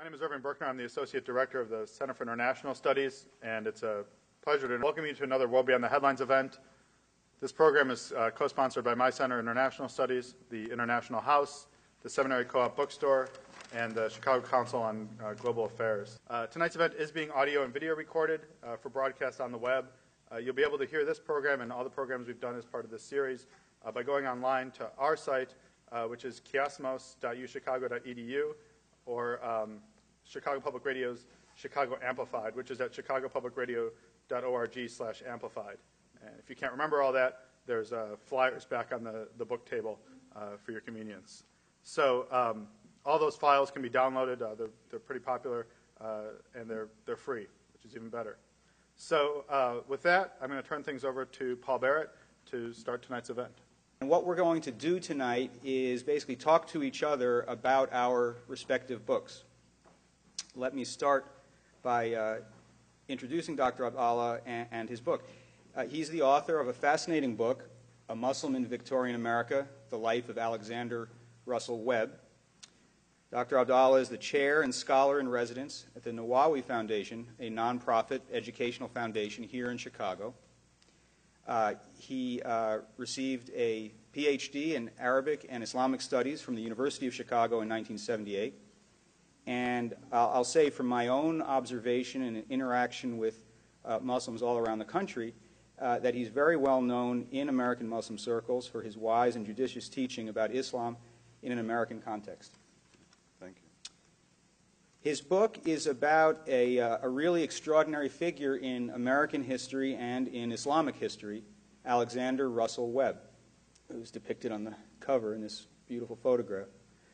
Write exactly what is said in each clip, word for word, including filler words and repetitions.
My name is Irving Berkner. I'm the Associate Director of the Center for International Studies, and it's a pleasure to welcome you to another World Beyond the Headlines event. This program is uh, co-sponsored by my Center for International Studies, the International House, the Seminary Co-op Bookstore, and the Chicago Council on uh, Global Affairs. Uh, tonight's event is being audio and video recorded uh, for broadcast on the web. Uh, you'll be able to hear this program and all the programs we've done as part of this series uh, by going online to our site, uh, which is kiasmos dot u chicago dot e d u, or um, Chicago Public Radio's Chicago Amplified, which is at chicago public radio dot org slash amplified. And if you can't remember all that, there's uh, flyers back on the, the book table uh, for your convenience. So um, all those files can be downloaded. Uh, they're, they're pretty popular, uh, and they're, they're free, which is even better. So uh, with that, I'm going to turn things over to Paul Barrett to start tonight's event. And what we're going to do tonight is basically talk to each other about our respective books. Let me start by uh, introducing Doctor Abdallah and, and his book. Uh, he's the author of a fascinating book, A Muslim in Victorian America, The Life of Alexander Russell Webb. Doctor Abdallah is the chair and scholar in residence at the Nawawi Foundation, a nonprofit educational foundation here in Chicago. Uh, he uh, received a P H D in Arabic and Islamic Studies from the University of Chicago in nineteen seventy-eight. And I'll, I'll say from my own observation and interaction with uh, Muslims all around the country, uh, that he's very well known in American Muslim circles for his wise and judicious teaching about Islam in an American context. Thank you. His book is about a, uh, a really extraordinary figure in American history and in Islamic history, Alexander Russell Webb, who's depicted on the cover in this beautiful photograph.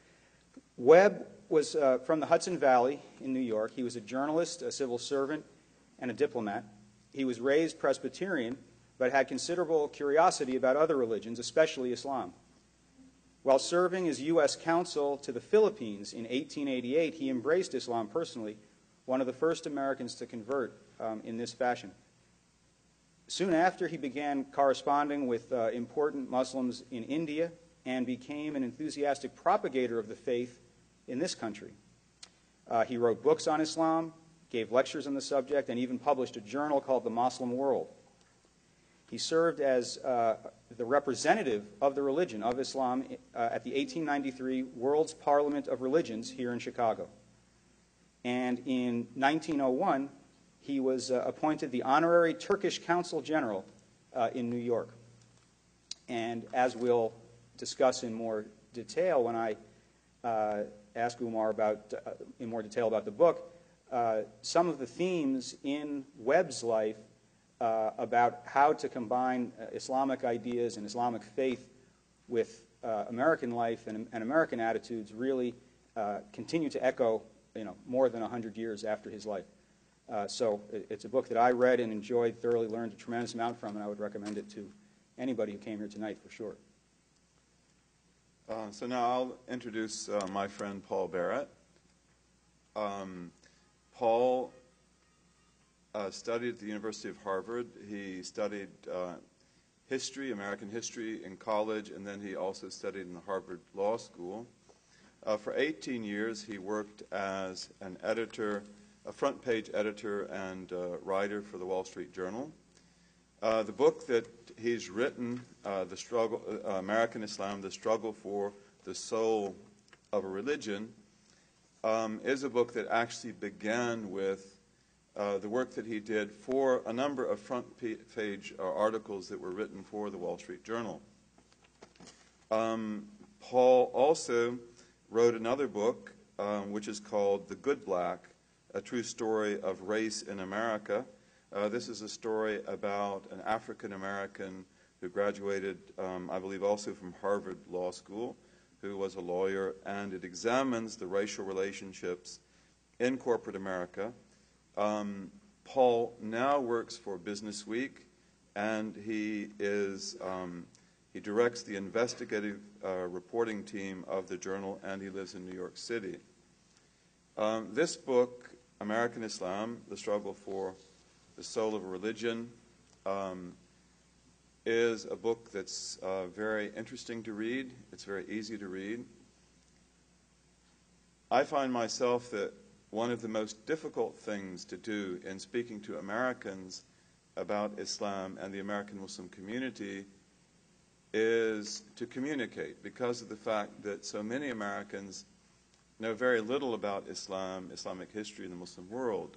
Webb was uh, from the Hudson Valley in New York. He was a journalist, a civil servant, and a diplomat. He was raised Presbyterian, but had considerable curiosity about other religions, especially Islam. While serving as U S consul to the Philippines in eighteen eighty-eight, he embraced Islam personally, one of the first Americans to convert um, in this fashion. Soon after, he began corresponding with uh, important Muslims in India and became an enthusiastic propagator of the faith in this country. Uh, he wrote books on Islam, gave lectures on the subject, and even published a journal called The Muslim World. He served as uh, the representative of the religion of Islam uh, at the eighteen ninety-three World's Parliament of Religions here in Chicago. And in nineteen oh one, he was uh, appointed the honorary Turkish Consul General uh, in New York. And as we'll discuss in more detail when I uh, ask Umar about, uh, in more detail about the book, uh, some of the themes in Webb's life uh, about how to combine uh, Islamic ideas and Islamic faith with uh, American life and, and American attitudes really uh, continue to echo, you know, more than one hundred years after his life. Uh, so it, it's a book that I read and enjoyed, thoroughly learned a tremendous amount from, and I would recommend it to anybody who came here tonight for sure. Uh, so now I'll introduce uh, my friend Paul Barrett. Um, Paul uh, studied at the University of Harvard. He studied uh, history, American history in college, and then he also studied in the Harvard Law School. Uh, for eighteen years, he worked as an editor, a front-page editor and uh, writer for the Wall Street Journal. Uh, the book that he's written, uh, the struggle, uh, American Islam, The Struggle for the Soul of a Religion, um, is a book that actually began with uh, the work that he did for a number of front-page uh, articles that were written for the Wall Street Journal. Um, Paul also wrote another book, um, which is called The Good Black, A True Story of Race in America. Uh, this is a story about an African-American who graduated, um, I believe, also from Harvard Law School, who was a lawyer, and it examines the racial relationships in corporate America. Um, Paul now works for Business Week, and he is um, he directs the investigative uh, reporting team of the journal, and he lives in New York City. Um, this book, American Islam, The Struggle for the Soul of a Religion, um, is a book that's uh, very interesting to read. It's very easy to read. I find myself that one of the most difficult things to do in speaking to Americans about Islam and the American Muslim community is to communicate, because of the fact that so many Americans know very little about Islam, Islamic history, and the Muslim world.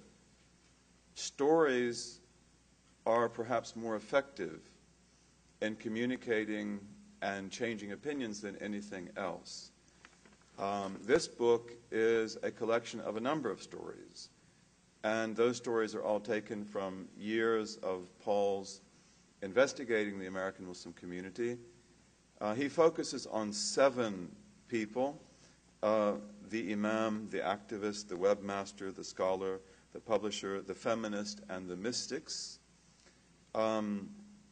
Stories are perhaps more effective in communicating and changing opinions than anything else. Um, this book is a collection of a number of stories, and those stories are all taken from years of Paul's investigating the American Muslim community. Uh, he focuses on seven people: uh, the imam, the activist, the webmaster, the scholar, the publisher, the feminist, and the mystics. Um,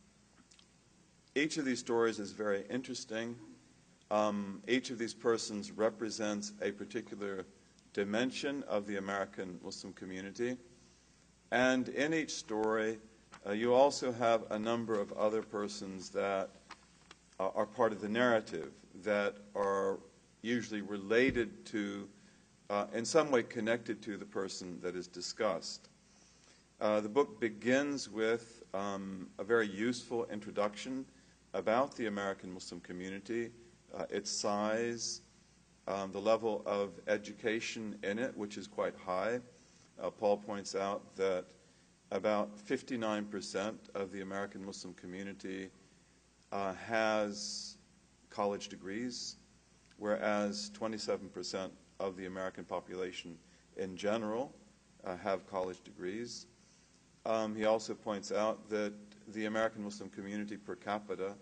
each of these stories is very interesting. Um, each of these persons represents a particular dimension of the American Muslim community. And in each story, uh, you also have a number of other persons that uh, are part of the narrative, that are usually related to, uh, in some way connected to the person that is discussed. Uh, the book begins with um, a very useful introduction about the American Muslim community, uh, its size, um, the level of education in it, which is quite high. Uh, Paul points out that about fifty-nine percent of the American Muslim community uh, has college degrees, whereas twenty-seven percent of the American population in general uh, have college degrees. Um, he also points out that the American Muslim community per capita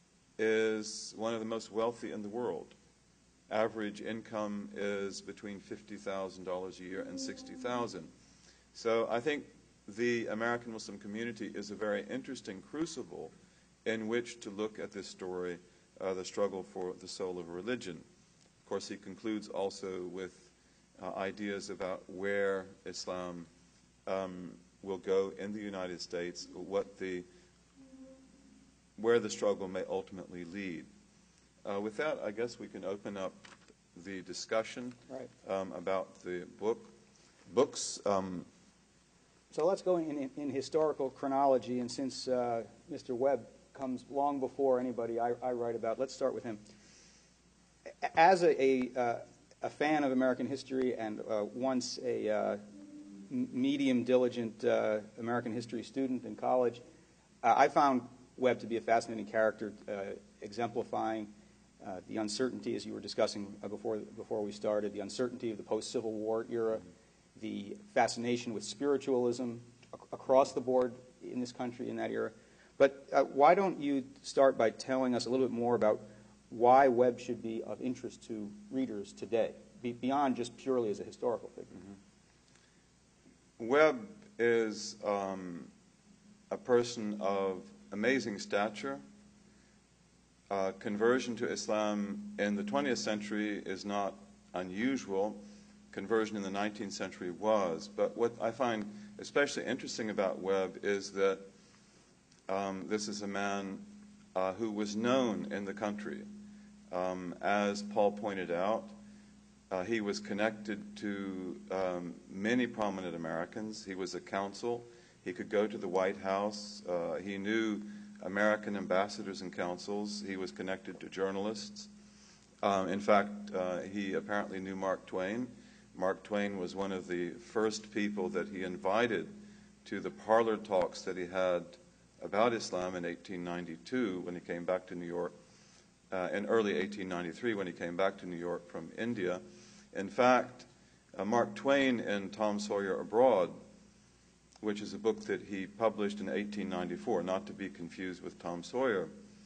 is one of the most wealthy in the world. Average income is between fifty thousand dollars a year and sixty thousand dollars. So I think the American Muslim community is a very interesting crucible in which to look at this story, uh, the struggle for the soul of religion. Of course, he concludes also with uh, ideas about where Islam um, will go in the United States, what the, where the struggle may ultimately lead. Uh, with that, I guess we can open up the discussion Right. um, about the book, books. Um, So let's go in, in, in historical chronology, and since uh, Mister Webb comes long before anybody I, I write about, let's start with him. As a, a, uh, a fan of American history and uh, once a uh, medium diligent uh, American history student in college, uh, I found Webb to be a fascinating character, uh, exemplifying uh, the uncertainty, as you were discussing uh, before, before we started, the uncertainty of the post-Civil War era, the fascination with spiritualism ac- across the board in this country in that era. But uh, why don't you start by telling us a little bit more about why Webb should be of interest to readers today, be- beyond just purely as a historical figure? Mm-hmm. Webb is um, a person of amazing stature. Uh, conversion to Islam in the twentieth century is not unusual. Conversion in the nineteenth century was. But what I find especially interesting about Webb is that um, this is a man uh, who was known in the country. Um, as Paul pointed out, uh, he was connected to um, many prominent Americans. He was a consul. He could go to the White House. Uh, he knew American ambassadors and consuls. He was connected to journalists. Um, in fact, uh, he apparently knew Mark Twain. Mark Twain was one of the first people that he invited to the parlor talks that he had about Islam in eighteen ninety-two when he came back to New York, uh, in early eighteen ninety-three when he came back to New York from India. In fact, uh, Mark Twain in Tom Sawyer Abroad, which is a book that he published in eighteen ninety-four, not to be confused with Tom Sawyer,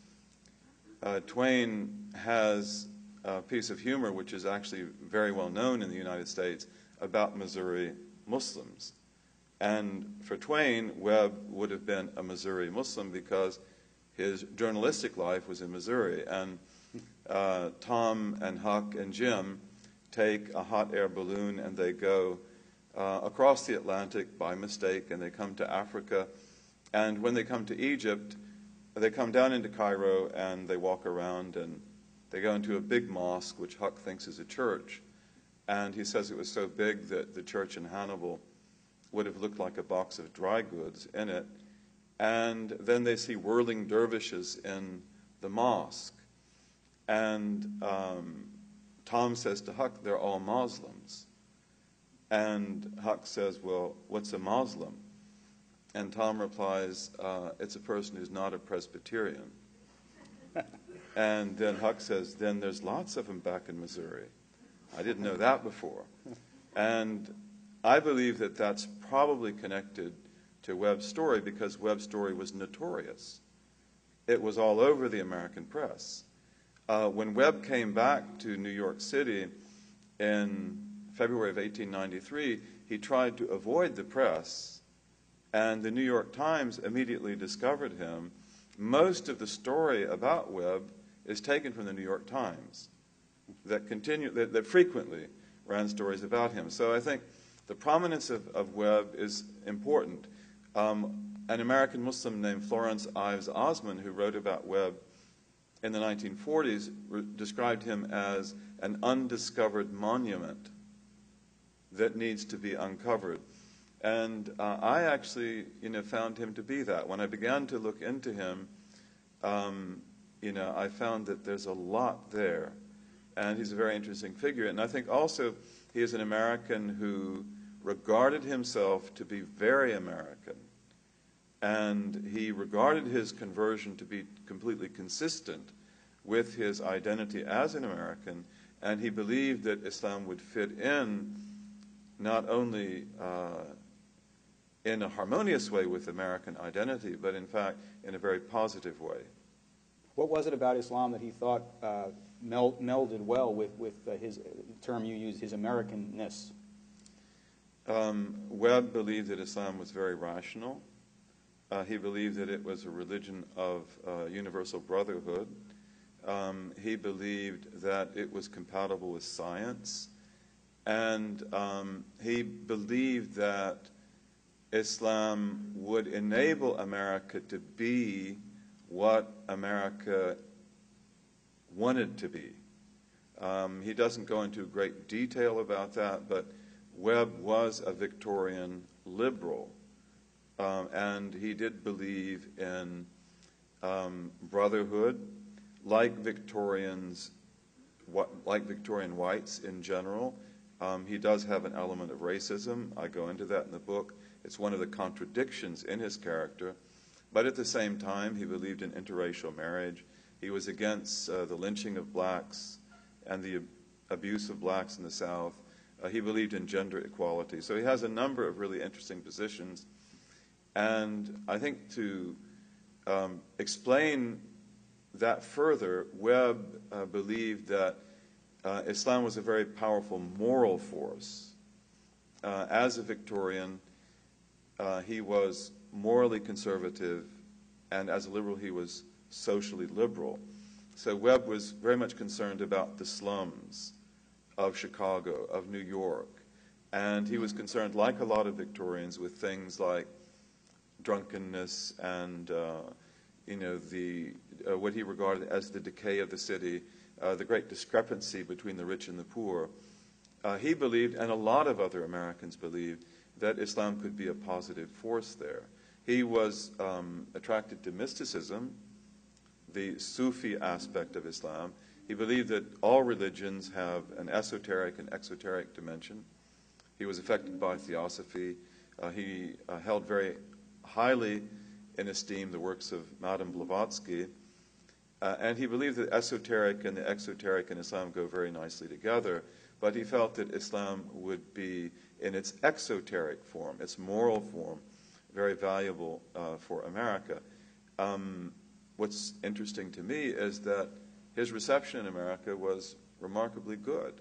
uh, Twain has a piece of humor which is actually very well known in the United States about Missouri Muslims. And for Twain, Webb would have been a Missouri Muslim because his journalistic life was in Missouri. And uh, Tom and Huck and Jim take a hot air balloon and they go uh, across the Atlantic by mistake, and they come to Africa. And when they come to Egypt, they come down into Cairo and they walk around and they go into a big mosque, which Huck thinks is a church. And he says it was so big that the church in Hannibal would have looked like a box of dry goods in it. And then they see whirling dervishes in the mosque. And um, Tom says to Huck, they're all Muslims. And Huck says, well, what's a Muslim? And Tom replies, uh, it's a person who's not a Presbyterian. And then Huck says, then there's lots of them back in Missouri. I didn't know that before. And I believe that that's probably connected to Webb's story because Webb's story was notorious. It was all over the American press. Uh, when Webb came back to New York City in February of eighteen ninety-three, he tried to avoid the press, and the New York Times immediately discovered him. Most of the story about Webb is taken from the New York Times that continue that, that frequently ran stories about him. So I think the prominence of, of Webb is important. Um, an American Muslim named Florence Ives Osman, who wrote about Webb in the nineteen forties, re- described him as an undiscovered monument that needs to be uncovered. And uh, I actually, you know, found him to be that. When I began to look into him, um, you know, I found that there's a lot there. And he's a very interesting figure. And I think also he is an American who regarded himself to be very American. And he regarded his conversion to be completely consistent with his identity as an American. And he believed that Islam would fit in not only uh, in a harmonious way with American identity, but in fact in a very positive way. What was it about Islam that he thought uh, meld, melded well with, with uh, his term you used, his Americanness? Um, Webb believed that Islam was very rational. Uh, he believed that it was a religion of uh, universal brotherhood. Um, he believed that it was compatible with science. And um, he believed that Islam would enable America to be what America wanted to be. Um, he doesn't go into great detail about that, but Webb was a Victorian liberal, um, and he did believe in um, brotherhood, like Victorians, what, like Victorian whites in general. Um, he does have an element of racism. I go into that in the book. It's one of the contradictions in his character. But at the same time, he believed in interracial marriage. He was against uh, the lynching of blacks and the ab- abuse of blacks in the South. Uh, he believed in gender equality. So he has a number of really interesting positions. And I think to um, explain that further, Webb uh, believed that uh, Islam was a very powerful moral force. Uh, as a Victorian, uh, he was morally conservative, and as a liberal, he was socially liberal. So Webb was very much concerned about the slums of Chicago, of New York, and he was concerned, like a lot of Victorians, with things like drunkenness and uh, you know the uh, what he regarded as the decay of the city, uh, the great discrepancy between the rich and the poor. Uh, he believed, and a lot of other Americans believed, that Islam could be a positive force there. He was um, attracted to mysticism, the Sufi aspect of Islam. He believed that all religions have an esoteric and exoteric dimension. He was affected by theosophy. Uh, he uh, held very highly in esteem the works of Madame Blavatsky. Uh, and he believed that esoteric and the exoteric in Islam go very nicely together. But he felt that Islam would be, in its exoteric form, its moral form, very valuable uh, for America. Um, what's interesting to me is that his reception in America was remarkably good.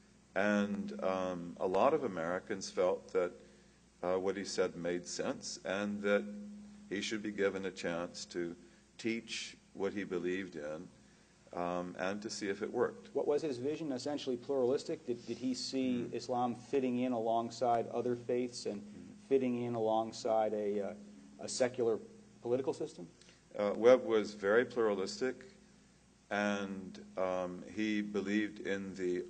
And um, a lot of Americans felt that uh, what he said made sense and that he should be given a chance to teach what he believed in um, and to see if it worked. What was his vision? Essentially pluralistic? Did, did he see mm-hmm. Islam fitting in alongside other faiths and mm-hmm. fitting in alongside a, uh, a secular political system? Uh, Webb was very pluralistic, and um, he believed in the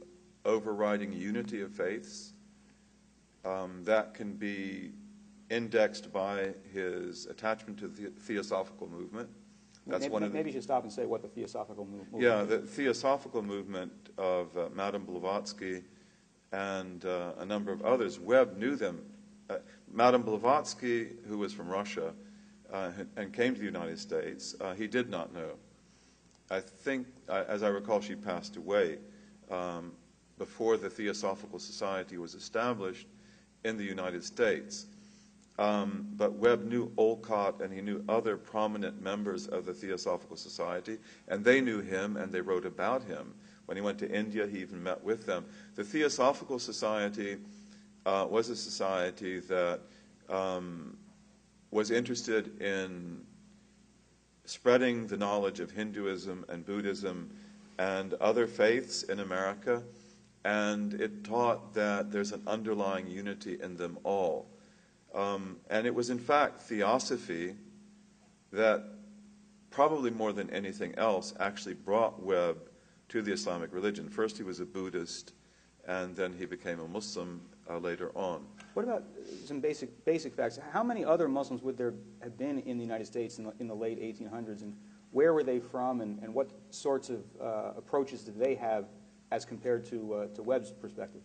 overriding unity of faiths. Um, that can be indexed by his attachment to the Theosophical movement. That's maybe, one of the, maybe you should stop and say what the Theosophical move, movement yeah, is. the Theosophical movement of uh, Madame Blavatsky and uh, a number of others. Webb knew them. Uh, Madame Blavatsky, who was from Russia uh, and came to the United States, uh, he did not know. I think, uh, as I recall, she passed away um, before the Theosophical Society was established in the United States. Um, but Webb knew Olcott, and he knew other prominent members of the Theosophical Society, and they knew him, and they wrote about him. When he went to India, he even met with them. The Theosophical Society uh, was a society that um, was interested in spreading the knowledge of Hinduism and Buddhism and other faiths in America, and it taught that there's an underlying unity in them all. Um, and it was, in fact, theosophy that, probably more than anything else, actually brought Webb to the Islamic religion. First he was a Buddhist, and then he became a Muslim uh, later on. What about some basic basic facts? How many other Muslims would there have been in the United States in the, in the late eighteen hundreds, and where were they from, and, and what sorts of uh, approaches did they have as compared to, uh, to Webb's perspective?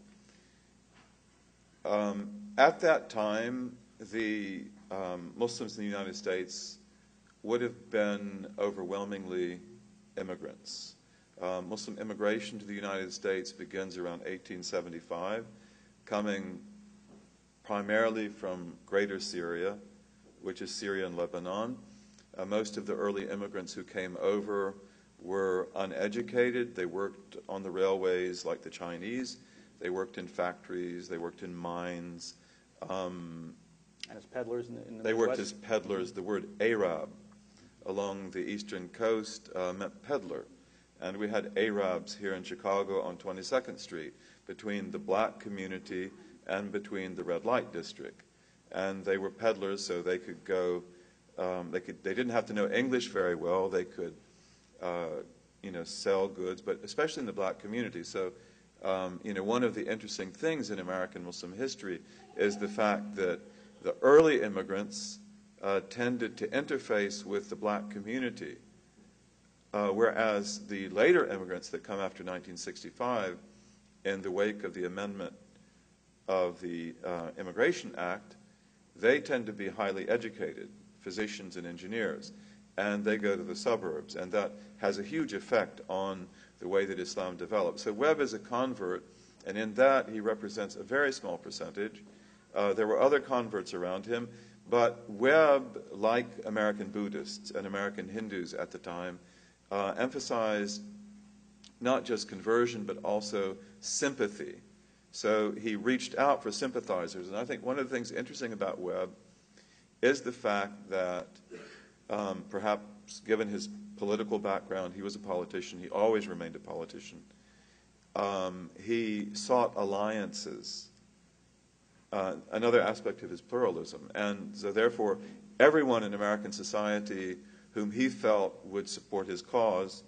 Um, at that time, the um, Muslims in the United States would have been overwhelmingly immigrants. Uh, Muslim immigration to the United States begins around eighteen seventy-five, coming primarily from Greater Syria, which is Syria and Lebanon. Uh, most of the early immigrants who came over were uneducated. They worked on the railways like the Chinese. They worked in factories. They worked in mines. Um, And as peddlers in the, in the they Midwest? worked as peddlers. The word Arab along the eastern coast uh, meant peddler. And we had Arabs here in Chicago on twenty-second Street between the black community and between the red light district. And they were peddlers, so they could go, um, they could, they didn't have to know English very well. They could, uh, you know, sell goods, but especially in the black community. So, um, you know, one of the interesting things in American Muslim history is the fact that the early immigrants uh, tended to interface with the black community, uh, whereas the later immigrants that come after nineteen sixty-five, in the wake of the amendment of the uh, Immigration Act, they tend to be highly educated, physicians and engineers, and they go to the suburbs, and that has a huge effect on the way that Islam develops. So Webb is a convert, and in that he represents a very small percentage. Uh, there were other converts around him, but Webb, like American Buddhists and American Hindus at the time, uh, emphasized not just conversion, but also sympathy. So he reached out for sympathizers. And I think one of the things interesting about Webb is the fact that um, perhaps given his political background, he was a politician, he always remained a politician, um, he sought alliances. Uh, another aspect of his pluralism. And so therefore, everyone in American society whom he felt would support his cause,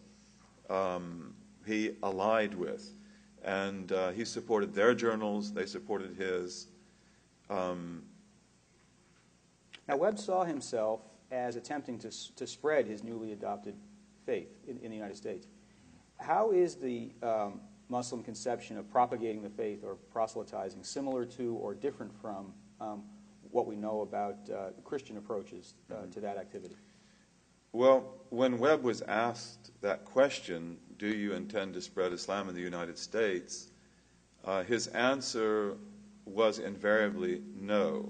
um, he allied with. And uh, he supported their journals, they supported his. Um, now, Webb saw himself as attempting to, to spread his newly adopted faith in, in the United States. How is the um, Muslim conception of propagating the faith or proselytizing similar to or different from um, what we know about uh, Christian approaches uh, mm-hmm. to that activity? Well, when Webb was asked that question, do you intend to spread Islam in the United States, uh, his answer was invariably no.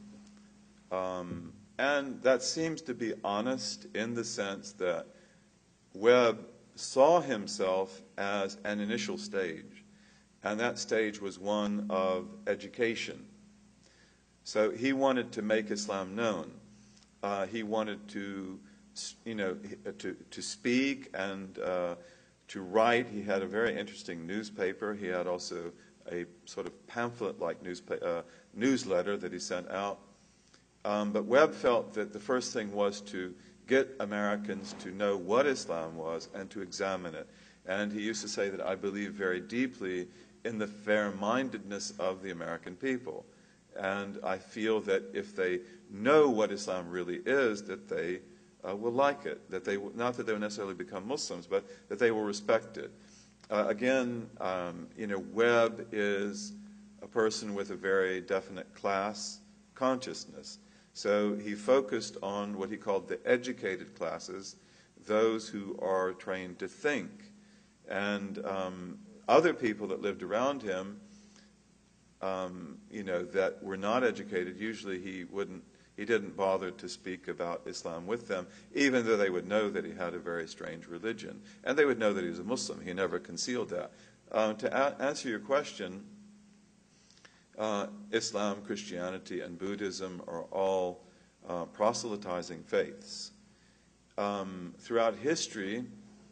Um, and that seems to be honest in the sense that Webb saw himself as an initial stage, and that stage was one of education. So he wanted to make Islam known. Uh, he wanted to, you know, to to speak and uh, to write. He had a very interesting newspaper. He had also a sort of pamphlet-like newspa- uh, newsletter that he sent out. Um, but Webb felt that the first thing was to get Americans to know what Islam was and to examine it. And he used to say that I believe very deeply in the fair-mindedness of the American people. And I feel that if they know what Islam really is, that they uh, will like it. That they, not that they will necessarily become Muslims, but that they will respect it. Uh, again, um, you know, Webb is a person with a very definite class consciousness. So he focused on what he called the educated classes, those who are trained to think. And um, other people that lived around him, um, you know, that were not educated, usually he wouldn't, he didn't bother to speak about Islam with them, even though they would know that he had a very strange religion. And they would know that he was a Muslim. He never concealed that. Uh, to a- answer your question, uh, Islam, Christianity, and Buddhism are all uh, proselytizing faiths. Um, throughout history,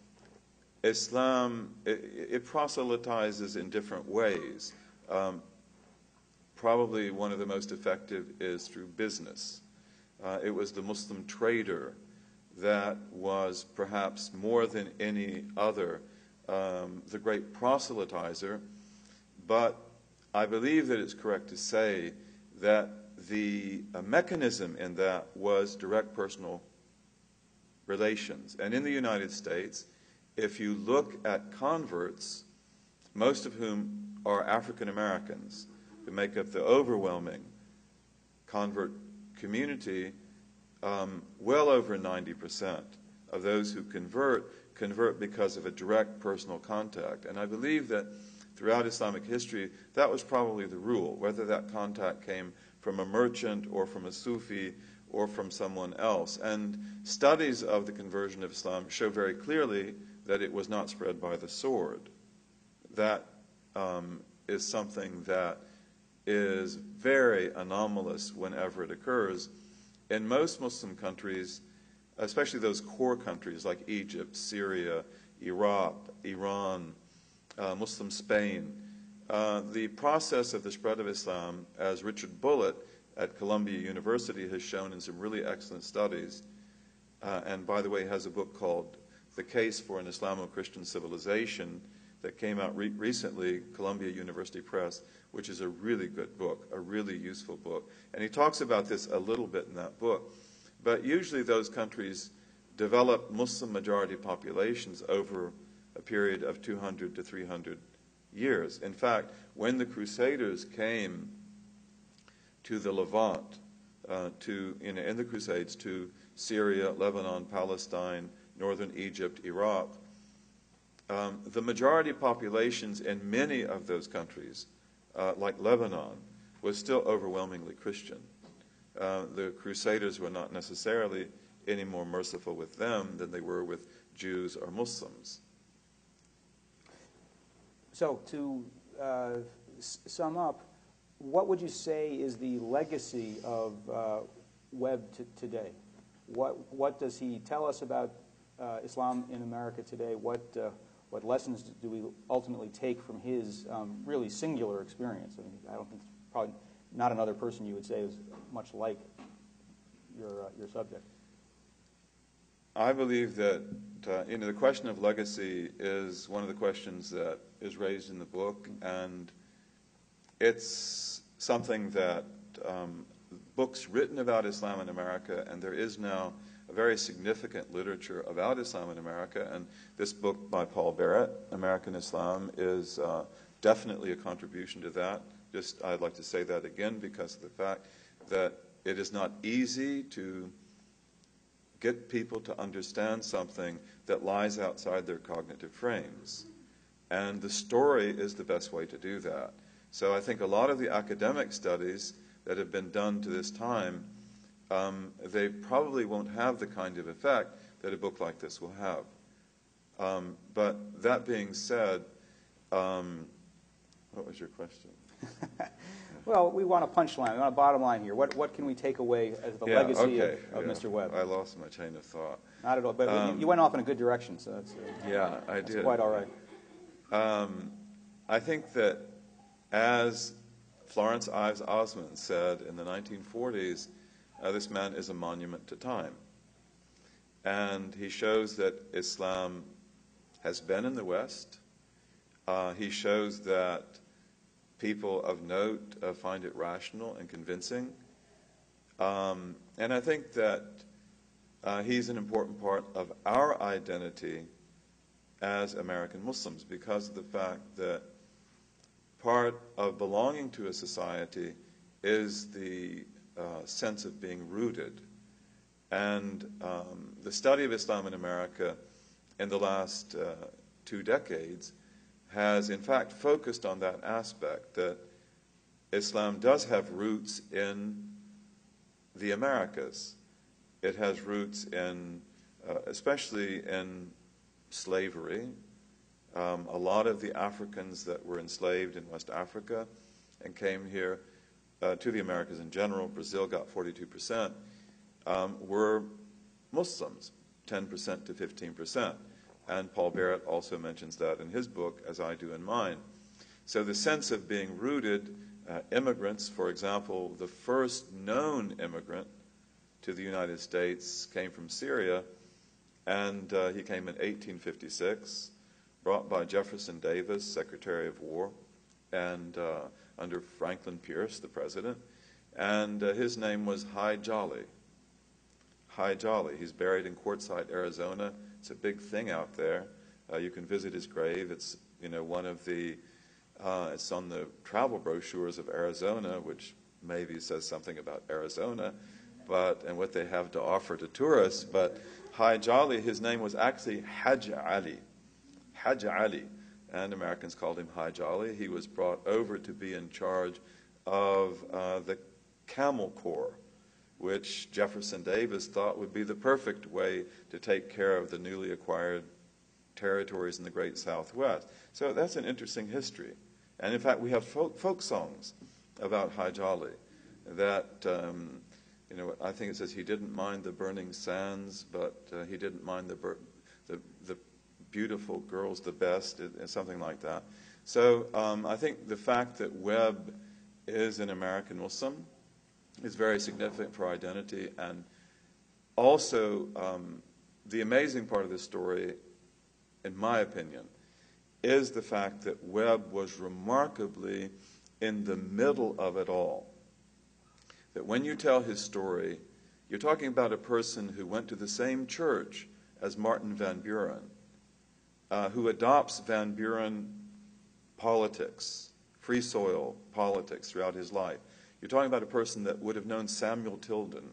Islam, it, it proselytizes in different ways. Um, probably one of the most effective is through business. Uh, it was the Muslim trader that was perhaps more than any other um, the great proselytizer, but I believe that it's correct to say that the uh, mechanism in that was direct personal relations. And in the United States, if you look at converts, most of whom are African Americans, who make up the overwhelming convert community, um, well over ninety percent of those who convert, convert because of a direct personal contact. And I believe that throughout Islamic history, that was probably the rule, whether that contact came from a merchant or from a Sufi or from someone else. And studies of the conversion of Islam show very clearly that it was not spread by the sword. That um, is something that is very anomalous whenever it occurs. In most Muslim countries, especially those core countries like Egypt, Syria, Iraq, Iran, uh, Muslim Spain, uh, the process of the spread of Islam, as Richard Bullitt at Columbia University has shown in some really excellent studies, uh, and by the way has a book called The Case for an Islamo-Christian Civilization that came out re- recently, Columbia University Press, which is a really good book, a really useful book. And he talks about this a little bit in that book. But usually those countries develop Muslim majority populations over a period of two hundred to three hundred years. In fact, when the Crusaders came to the Levant, uh, to in, in the Crusades, to Syria, Lebanon, Palestine, northern Egypt, Iraq, um, the majority populations in many of those countries, uh, like Lebanon, was still overwhelmingly Christian. Uh, the Crusaders were not necessarily any more merciful with them than they were with Jews or Muslims. So to uh, s- sum up, what would you say is the legacy of uh, Webb t- today? What what does he tell us about uh, Islam in America today? What uh, what lessons do we ultimately take from his um, really singular experience? I mean, I don't think probably not another person you would say is much like your uh, your subject. I believe that uh, you know the question of legacy is one of the questions that is raised in the book, and it's something that um, books written about Islam in America, and there is now a very significant literature about Islam in America, and this book by Paul Barrett, American Islam, is uh, definitely a contribution to that. Just I'd like to say that again because of the fact that it is not easy to get people to understand something that lies outside their cognitive frames. And the story is the best way to do that. So I think a lot of the academic studies that have been done to this time, um, they probably won't have the kind of effect that a book like this will have. Um, but that being said, um, what was your question? Well, we want a punchline. We want a bottom line here. What what can we take away as the Yeah, legacy okay, of, of yeah. Mister Webb? I lost my chain of thought. Not at all. But Um, you, you went off in a good direction, so that's, uh, Yeah, I that's did. quite all right. Um, I think that, as Florence Ives Osmond said in the nineteen forties, uh, this man is a monument to time. And he shows that Islam has been in the West. Uh, he shows that people of note uh, find it rational and convincing. Um, and I think that uh, he's an important part of our identity as American Muslims because of the fact that part of belonging to a society is the uh, sense of being rooted. And um, the study of Islam in America in the last uh, two decades has in fact focused on that aspect, that Islam does have roots in the Americas. It has roots in, uh, especially in slavery. Um, a lot of the Africans that were enslaved in West Africa and came here uh, to the Americas in general, Brazil got forty-two percent, um, were Muslims, ten percent to fifteen percent. And Paul Barrett also mentions that in his book, as I do in mine. So the sense of being rooted, uh, immigrants, for example, the first known immigrant to the United States came from Syria, and uh, he came in eighteen fifty-six, brought by Jefferson Davis, Secretary of War, and uh, under Franklin Pierce, the president, and uh, his name was Hi Jolly. Hi Jolly. He's buried in Quartzsite, Arizona. It's a big thing out there. Uh, you can visit his grave. It's, you know, one of the, uh, it's on the travel brochures of Arizona, which maybe says something about Arizona, but, and what they have to offer to tourists. But Hi Jolly, his name was actually Hajj Ali. Hajj Ali. And Americans called him Hi Jolly. He was brought over to be in charge of uh, the Camel Corps, which Jefferson Davis thought would be the perfect way to take care of the newly acquired territories in the Great Southwest. So that's an interesting history. And in fact, we have folk, folk songs about Hi Jolly that, um, you know, I think it says he didn't mind the burning sands, but uh, he didn't mind the, bur- the, the beautiful girls the best, and something like that. So um, I think the fact that Webb is an American Muslim is very significant for identity, and also um, the amazing part of this story, in my opinion, is the fact that Webb was remarkably in the middle of it all. That when you tell his story, you're talking about a person who went to the same church as Martin Van Buren, uh, who adopts Van Buren politics, free soil politics throughout his life. You're talking about a person that would have known Samuel Tilden.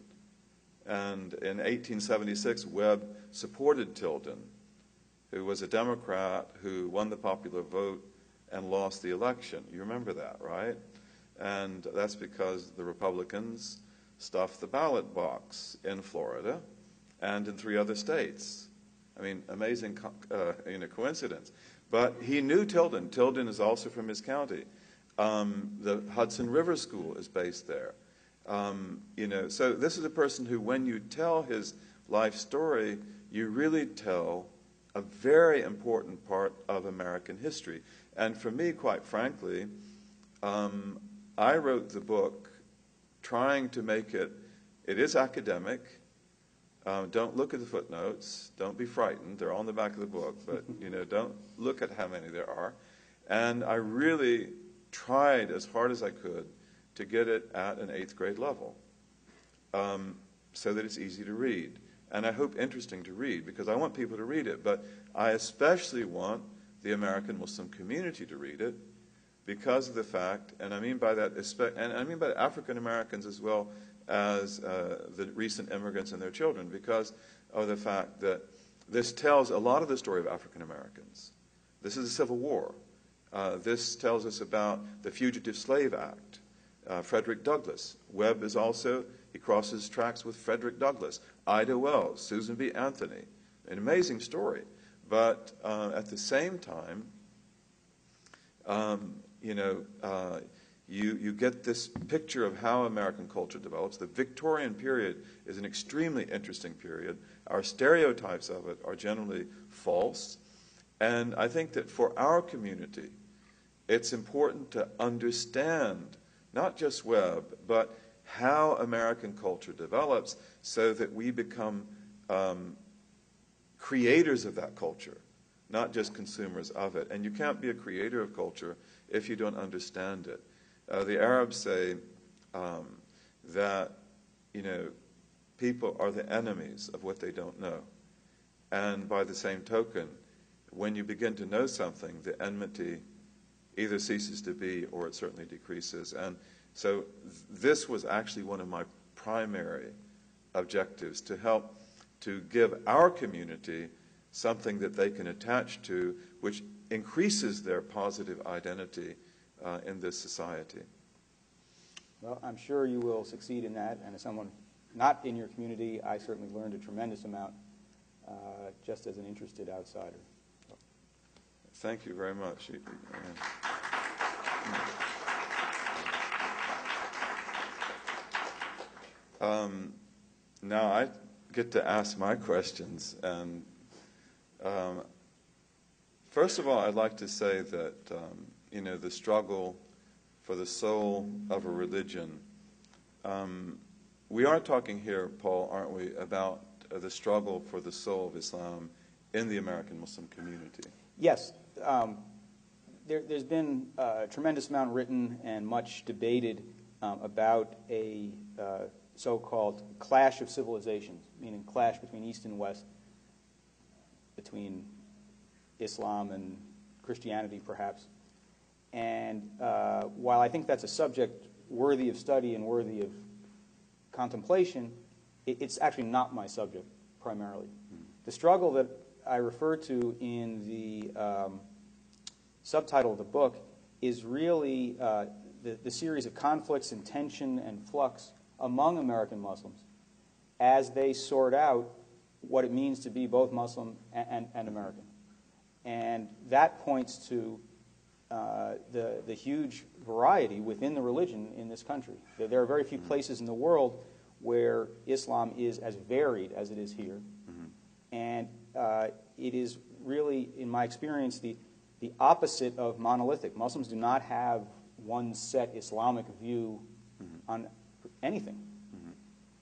And in eighteen seventy-six, Webb supported Tilden, who was a Democrat who won the popular vote and lost the election. You remember that, right? And that's because the Republicans stuffed the ballot box in Florida and in three other states. I mean, amazing uh, you know, coincidence. But he knew Tilden. Tilden is also from his county. Um, the Hudson River School is based there. Um, you know, so this is a person who, when you tell his life story, you really tell a very important part of American history. And for me, quite frankly, um, I wrote the book trying to make it, it is academic. Um, don't look at the footnotes. Don't be frightened. They're on the back of the book, but, you know, don't look at how many there are. And I really tried as hard as I could to get it at an eighth grade level um, so that it's easy to read. And I hope interesting to read, because I want people to read it. But I especially want the American Muslim community to read it because of the fact, and I mean by that, and I mean by African Americans as well as uh, the recent immigrants and their children, because of the fact that this tells a lot of the story of African Americans. This is a civil war. Uh, this tells us about the Fugitive Slave Act, uh, Frederick Douglass. Webb is also, he crosses tracks with Frederick Douglass, Ida Wells, Susan B. Anthony. An amazing story. But uh, at the same time, um, you know, uh, you, you get this picture of how American culture develops. The Victorian period is an extremely interesting period. Our stereotypes of it are generally false. And I think that for our community, it's important to understand not just Webb, but how American culture develops so that we become um, creators of that culture, not just consumers of it. And you can't be a creator of culture if you don't understand it. Uh, the Arabs say um, that, you know, people are the enemies of what they don't know. And by the same token, when you begin to know something, the enmity either ceases to be or it certainly decreases. And so th- this was actually one of my primary objectives, to help to give our community something that they can attach to, which increases their positive identity uh, in this society. Well, I'm sure you will succeed in that, and as someone not in your community, I certainly learned a tremendous amount uh, just as an interested outsider. Thank you very much. Um, now I get to ask my questions, and um, first of all, I'd like to say that um, you know, the struggle for the soul of a religion. Um, we are talking here, Paul, aren't we, about uh, the struggle for the soul of Islam in the American Muslim community? Yes. Um, there, there's been a tremendous amount written and much debated um, about a uh, so-called clash of civilizations, meaning clash between East and West, between Islam and Christianity, perhaps. And uh, while I think that's a subject worthy of study and worthy of contemplation, it, it's actually not my subject primarily. Mm-hmm. The struggle that I refer to in the um, subtitle of the book is really uh, the, the series of conflicts and tension and flux among American Muslims as they sort out what it means to be both Muslim and, and, and American. And that points to uh, the, the huge variety within the religion in this country. There, there are very few places in the world where Islam is as varied as it is here. Mm-hmm. And uh, it is really, in my experience, the, the opposite of monolithic. Muslims do not have one set Islamic view mm-hmm. on anything. Mm-hmm.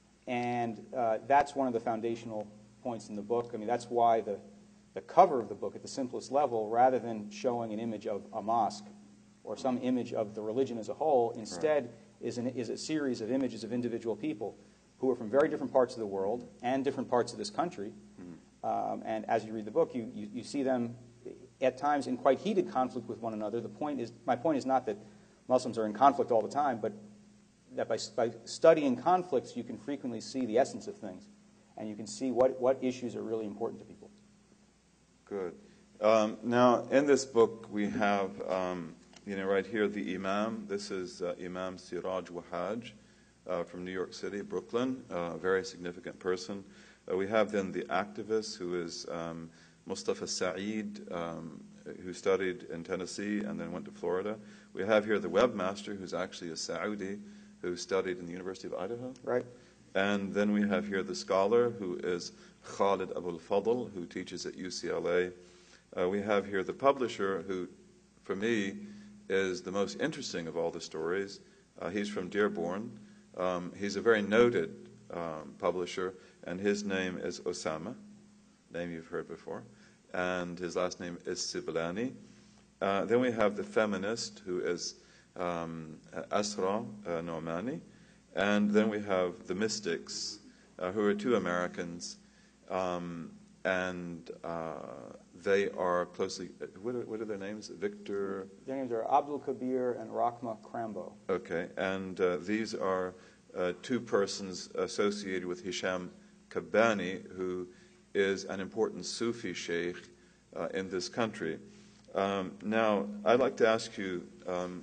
And uh, that's one of the foundational points in the book. I mean, that's why the, the cover of the book, at the simplest level, rather than showing an image of a mosque or some image of the religion as a whole, instead right. is, an, is a series of images of individual people who are from very different parts of the world and different parts of this country. Mm-hmm. Um, and as you read the book, you, you, you see them at times in quite heated conflict with one another. The point is, my point is not that Muslims are in conflict all the time, but that by, by studying conflicts, you can frequently see the essence of things, and you can see what, what issues are really important to people. Good. Um, now, in this book, we have, um, you know, right here, the Imam. This is uh, Imam Siraj Wahaj uh, from New York City, Brooklyn, uh, a very significant person. Uh, we have then the activist, who is um, Mustafa Saeed, um, who studied in Tennessee and then went to Florida. We have here the webmaster, who's actually a Saudi, who studied in the University of Idaho. Right. And then we have here the scholar, who is Khalid Abul Fadl, who teaches at U C L A. Uh, we have here the publisher, who, for me, is the most interesting of all the stories. Uh, he's from Dearborn. Um, he's a very noted um, publisher, and his name is Osama, name you've heard before, and his last name is Sibilani. Uh, then we have the feminist, who is um, Asra uh, No'mani. And then we have the mystics, uh, who are two Americans, um, and uh, they are closely, what are, what are their names? Victor? Their names are Abdul Kabir and Rahma Crambo. Okay, and uh, these are uh, two persons associated with Hisham Kabbani, who is an important Sufi sheikh uh, in this country. Um, now, I'd like to ask you um,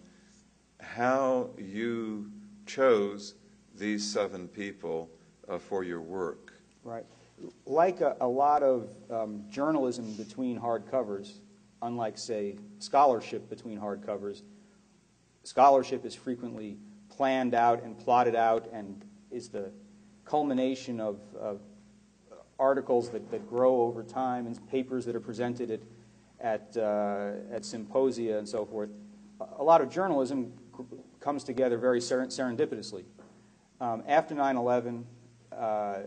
how you chose these seven people uh, for your work. Right. Like a, a lot of um, journalism between hardcovers, unlike, say, scholarship between hardcovers, scholarship is frequently planned out and plotted out and is the culmination of, of articles that, that grow over time and papers that are presented at, at, uh, at symposia and so forth. A lot of journalism comes together very ser- serendipitously. Um, after nine eleven, uh,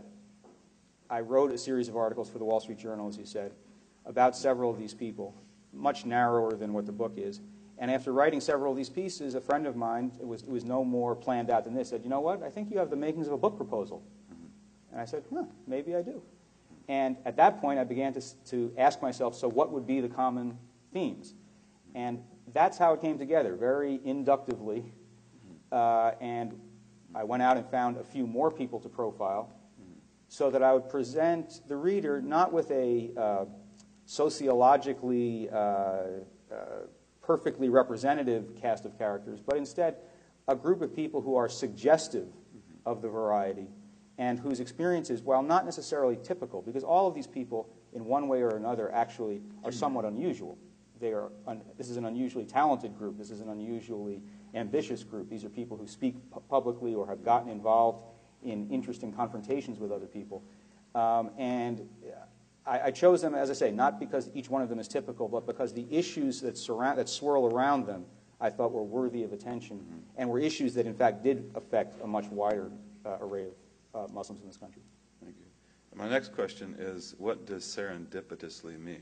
I wrote a series of articles for the Wall Street Journal, as you said, about several of these people, much narrower than what the book is. And after writing several of these pieces, a friend of mine, it was, it was no more planned out than this, said, you know what, I think you have the makings of a book proposal. And I said, huh, maybe I do. And at that point, I began to, to ask myself, so what would be the common themes? And that's how it came together, very inductively. Uh, and I went out and found a few more people to profile so that I would present the reader not with a uh, sociologically uh, uh, perfectly representative cast of characters, but instead a group of people who are suggestive of the variety and whose experiences, while not necessarily typical, because all of these people, in one way or another, actually are somewhat unusual. They are un this is an unusually talented group. This is an unusually ambitious group. These are people who speak pu publicly or have gotten involved in interesting confrontations with other people. Um, and I, I chose them, as I say, not because each one of them is typical, but because the issues that, surround, that swirl around them I thought were worthy of attention, mm-hmm. and were issues that, in fact, did affect a much wider uh, array of uh, Muslims in this country. Thank you. My next question is, what does serendipitously mean?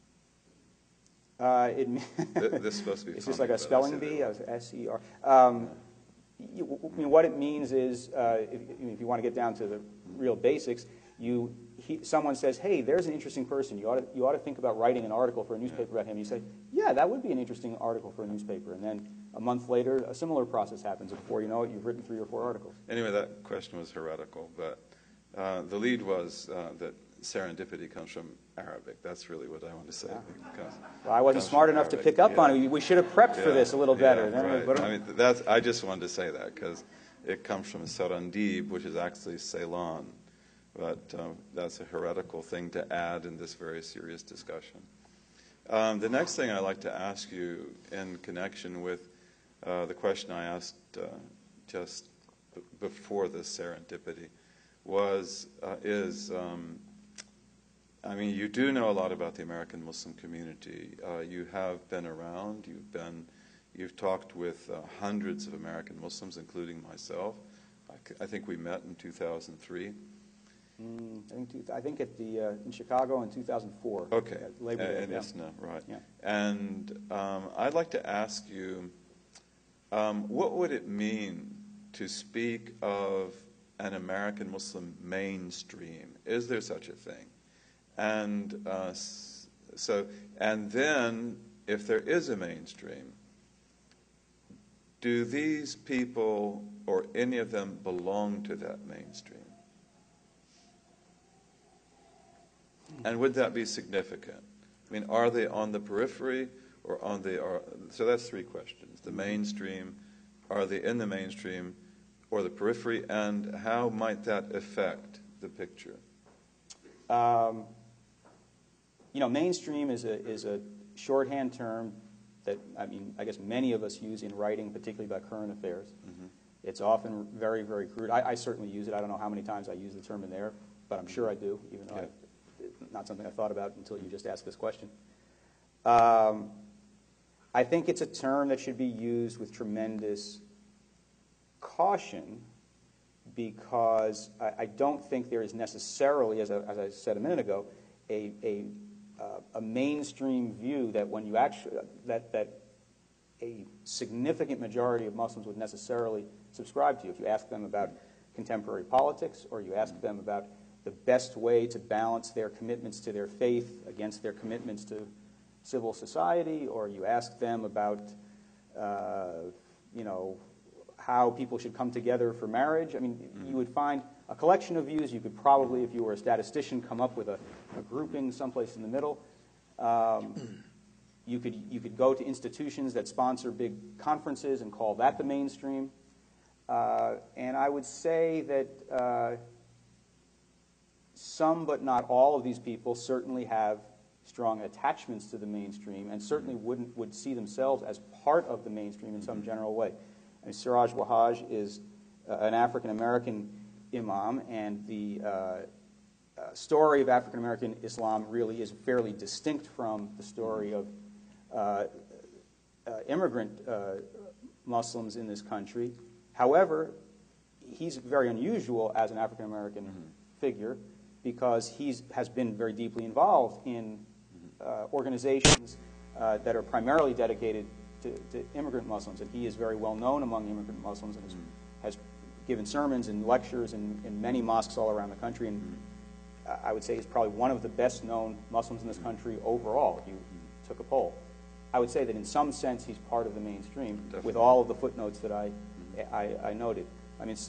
Uh, it Th this is supposed to be It's funny, just like a spelling bee, S E R. Um, you, I mean, what it means is, uh, if, if you want to get down to the real basics, you he, someone says, hey, there's an interesting person. You ought, to, you ought to think about writing an article for a newspaper yeah. about him. You say, yeah, that would be an interesting article for a newspaper. And then a month later, a similar process happens. And before you know it, you've written three or four articles. Anyway, that question was heretical. But uh, the lead was uh, that serendipity comes from Arabic. That's really what I want to say. Yeah. Well, I wasn't smart enough Arabic. to pick up yeah. on it. We should have prepped yeah. for this a little better. Yeah, then right. I mean, that's, I just wanted to say that because it comes from Sarandib, which is actually Ceylon. But um, that's a heretical thing to add in this very serious discussion. Um, the next thing I'd like to ask you in connection with uh, the question I asked uh, just b before this serendipity was, uh, is, um, I mean, you do know a lot about the American Muslim community. Uh, you have been around. You've been, you've talked with uh, hundreds of American Muslims, including myself. I, c I think we met in two thousand three. Mm, I think, two, I think at the uh, in Chicago in two thousand four. Okay, at Labor Day, and yeah. it's not right. Yeah. And um, I'd like to ask you, um, what would it mean to speak of an American Muslim mainstream? Is there such a thing? And uh, so, and then, if there is a mainstream, do these people or any of them belong to that mainstream? And would that be significant? I mean, are they on the periphery or on the, or, so that's three questions. The mainstream, are they in the mainstream or the periphery, and how might that affect the picture? Um, you know, mainstream is a, is a shorthand term that, I mean, I guess many of us use in writing, particularly about current affairs. Mm-hmm. It's often very, very crude. I, I certainly use it. I don't know how many times I use the term in there, but I'm sure I do, even though yeah. I not something I thought about until you just asked this question. Um, I think it's a term that should be used with tremendous caution because I, I don't think there is necessarily, as I, as I said a minute ago, a, a, uh, a mainstream view that when you actually, that, that a significant majority of Muslims would necessarily subscribe to. If you ask them about contemporary politics or you ask them about the best way to balance their commitments to their faith against their commitments to civil society, or you ask them about, uh, you know, how people should come together for marriage. I mean, mm-hmm. you would find a collection of views. You could probably, if you were a statistician, come up with a, a grouping someplace in the middle. Um, you could you could go to institutions that sponsor big conferences and call that the mainstream. Uh, and I would say that. Uh, Some, but not all, of these people certainly have strong attachments to the mainstream and certainly wouldn't, would see themselves as part of the mainstream in some general way. I mean, Siraj Wahhaj is uh, an African-American imam, and the uh, uh, story of African-American Islam really is fairly distinct from the story of uh, uh, immigrant uh, Muslims in this country. However, he's very unusual as an African-American mm-hmm. figure, because he has been very deeply involved in uh, organizations uh, that are primarily dedicated to, to immigrant Muslims, and he is very well known among immigrant Muslims and has, has given sermons and lectures in, in many mosques all around the country, and I would say he's probably one of the best known Muslims in this country overall, if you took a poll. I would say that in some sense he's part of the mainstream, Definitely. with all of the footnotes that I, I, I noted. I mean,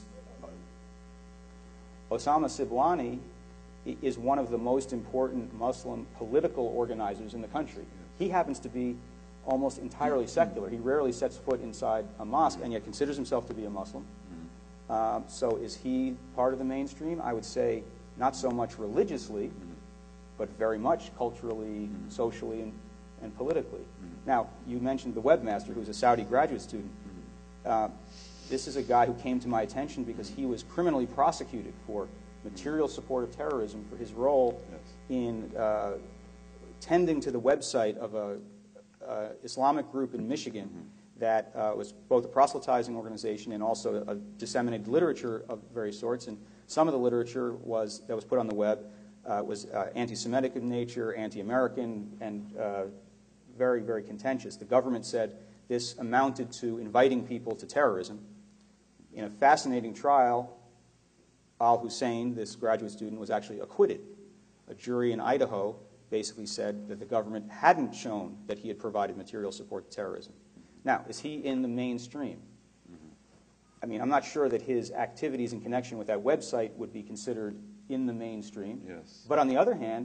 Osama Sibwani is one of the most important Muslim political organizers in the country. He happens to be almost entirely secular. He rarely sets foot inside a mosque, and yet considers himself to be a Muslim. Um, so is he part of the mainstream? I would say not so much religiously, but very much culturally, socially, and, and politically. Now, you mentioned the webmaster, who's a Saudi graduate student. Uh, this is a guy who came to my attention because he was criminally prosecuted for material support of terrorism for his role Yes. in uh, tending to the website of a uh, Islamic group in Michigan Mm-hmm. that uh, was both a proselytizing organization and also a disseminated literature of various sorts. And some of the literature was that was put on the web uh, was uh, anti-Semitic in nature, anti-American, and uh, very, very contentious. The government said this amounted to inviting people to terrorism. In a fascinating trial, Al-Hussein, this graduate student, was actually acquitted. A jury in Idaho basically said that the government hadn't shown that he had provided material support to terrorism. Now, is he in the mainstream? I mean, I'm not sure that his activities in connection with that website would be considered in the mainstream. Yes. But on the other hand,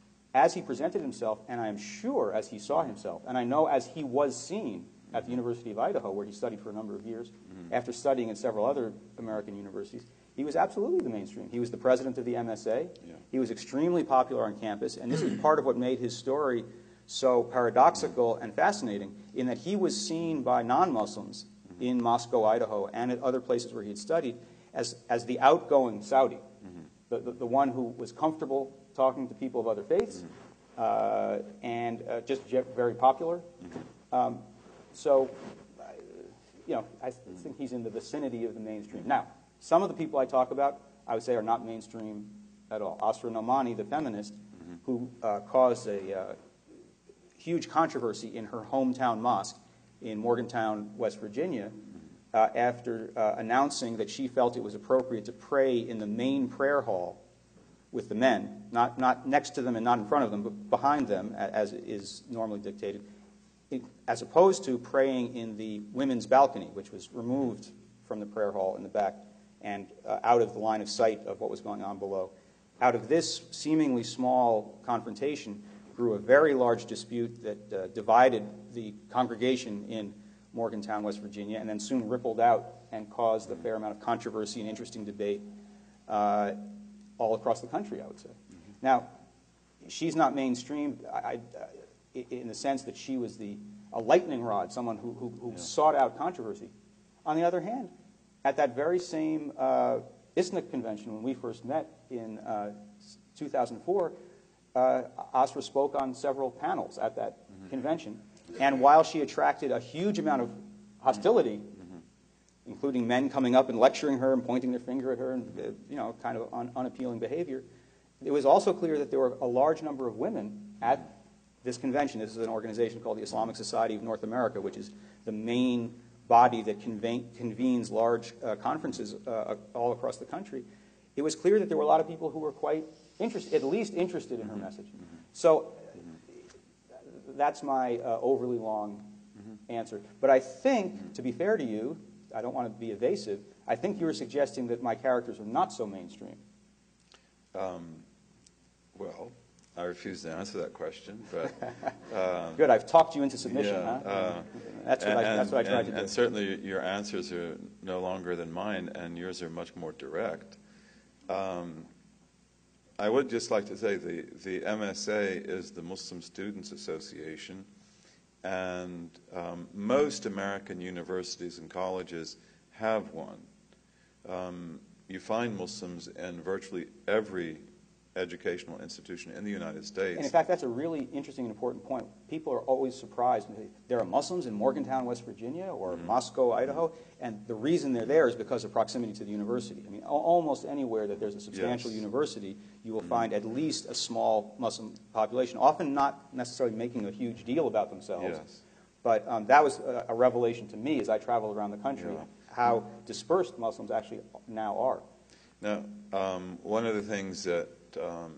as he presented himself, and I am sure as he saw himself, and I know as he was seen at the University of Idaho, where he studied for a number of years, mm-hmm. after studying at several other American universities, he was absolutely the mainstream. He was the president of the M S A. Yeah. He was extremely popular on campus, and this is part of what made his story so paradoxical and fascinating, in that he was seen by non-Muslims mm-hmm. in Moscow, Idaho, and at other places where he had studied, as, as the outgoing Saudi, mm-hmm. the, the, the one who was comfortable talking to people of other faiths, mm-hmm. uh, and uh, just very popular. Mm-hmm. Um, so, uh, you know, I th- think he's in the vicinity of the mainstream. Now, some of the people I talk about, I would say, are not mainstream at all. Asra Nomani, the feminist, mm-hmm. who uh, caused a uh, huge controversy in her hometown mosque in Morgantown, West Virginia, uh, after uh, announcing that she felt it was appropriate to pray in the main prayer hall with the men, not, not next to them and not in front of them, but behind them, as is normally dictated, it, as opposed to praying in the women's balcony, which was removed from the prayer hall in the back and uh, out of the line of sight of what was going on below. Out of this seemingly small confrontation grew a very large dispute that uh, divided the congregation in Morgantown, West Virginia, and then soon rippled out and caused a fair amount of controversy and interesting debate uh, all across the country, I would say. Mm-hmm. Now, she's not mainstream I, I, in the sense that she was the a lightning rod, someone who, who, who yeah. sought out controversy. On the other hand, at that very same uh, I S N C convention when we first met in uh, two thousand four, uh, Asra spoke on several panels at that mm-hmm. convention. And while she attracted a huge amount of hostility, mm-hmm. including men coming up and lecturing her and pointing their finger at her and, uh, you know, kind of un- unappealing behavior, it was also clear that there were a large number of women at this convention. This is an organization called the Islamic Society of North America, which is the main body that conven- convenes large uh, conferences uh, all across the country. It was clear that there were a lot of people who were quite interested, at least interested in her message. Mm-hmm. So that's my uh, overly long mm-hmm. answer. But I think, mm-hmm. to be fair to you, I don't want to be evasive, I think you were suggesting that my characters are not so mainstream. Um, well, I refuse to answer that question, but... Um, Good, I've talked you into submission, yeah, huh? Uh, that's, what and, I, that's what I tried and, to do. And certainly your answers are no longer than mine, and yours are much more direct. Um, I would just like to say the, the M S A is the Muslim Students Association, and um, most American universities and colleges have one. Um, you find Muslims in virtually every educational institution in the United States. And in fact, that's a really interesting and important point. People are always surprised. There are Muslims in Morgantown, West Virginia, or mm-hmm. Moscow, Idaho, and the reason they're there is because of proximity to the university. I mean, almost anywhere that there's a substantial yes. university, you will mm-hmm. find at least a small Muslim population, often not necessarily making a huge deal about themselves, yes. But um, that was a, a revelation to me as I traveled around the country, Yeah. how dispersed Muslims actually now are. Now, um, one of the things that um,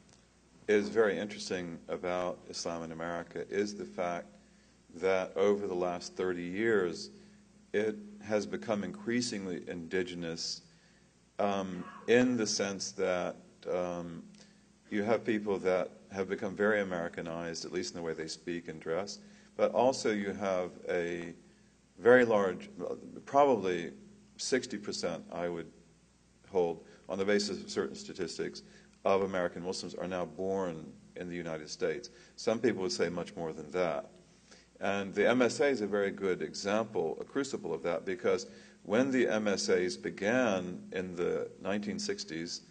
is very interesting about Islam in America is the fact that over the last thirty years, it has become increasingly indigenous um, in the sense that um, you have people that have become very Americanized, at least in the way they speak and dress, but also you have a very large, probably sixty percent, I would hold, on the basis of certain statistics, of American Muslims are now born in the United States. Some people would say much more than that. And the M S A is a very good example, a crucible of that, because when the M S As began in the nineteen sixties,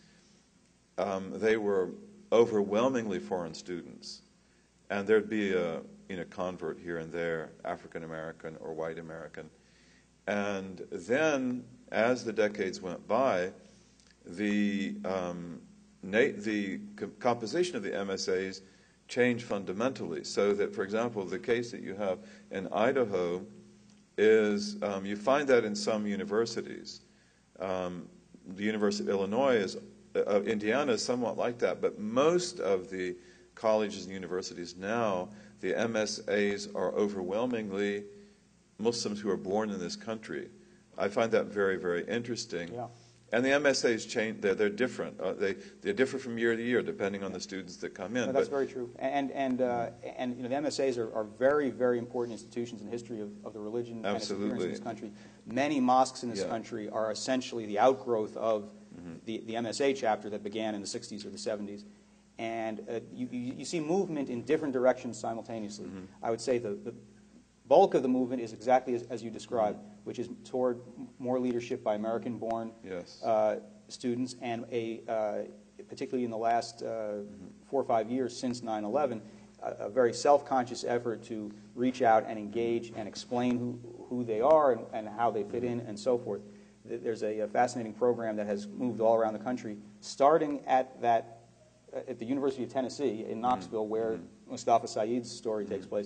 um, they were overwhelmingly foreign students. And there'd be a you know, convert here and there, African American or white American. And then, as the decades went by, the, um, na- the co- composition of the M S As changed fundamentally. So that, for example, the case that you have in Idaho is, um, you find that in some universities. Um, the University of Illinois is, uh, Indiana is somewhat like that, but most of the colleges and universities now, the M S As are overwhelmingly Muslims who are born in this country. I find that very, very interesting. Yeah. And the M S As change; they're, they're different. Uh, they they differ from year to year depending on the students that come in. No, that's but, very true. And and uh, and you know the M S As are, are very very important institutions in the history of, of the religion and its appearance in this country. Many mosques in this Yeah. country are essentially the outgrowth of mm-hmm. the the M S A chapter that began in the sixties or the seventies. And uh, you, you you see movement in different directions simultaneously. Mm-hmm. I would say the, the bulk of the movement is exactly as, as you described, mm-hmm. which is toward more leadership by American-born yes. uh, students, and a uh, particularly in the last uh, mm-hmm. four or five years since nine eleven, a, a very self-conscious effort to reach out and engage and explain who, who they are and, and how they fit in and so forth. There's a, a fascinating program that has moved all around the country, starting at that at the University of Tennessee in Knoxville, mm-hmm. where mm-hmm. Mustafa Saeed's story mm-hmm. takes place.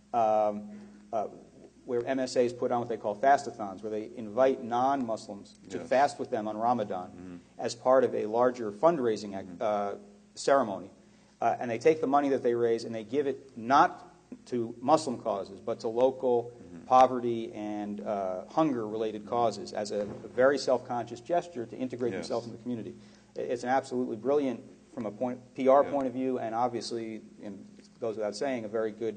Um, Uh, where M S As put on what they call fastathons, where they invite non-Muslims to yes. fast with them on Ramadan mm-hmm. as part of a larger fundraising mm-hmm. uh, ceremony. Uh, and they take the money that they raise and they give it not to Muslim causes, but to local mm-hmm. poverty and uh, hunger-related causes as a, a very self-conscious gesture to integrate yes. themselves in the community. It's an absolutely brilliant, from a point, P R yeah. point of view, and obviously, and it goes without saying, a very good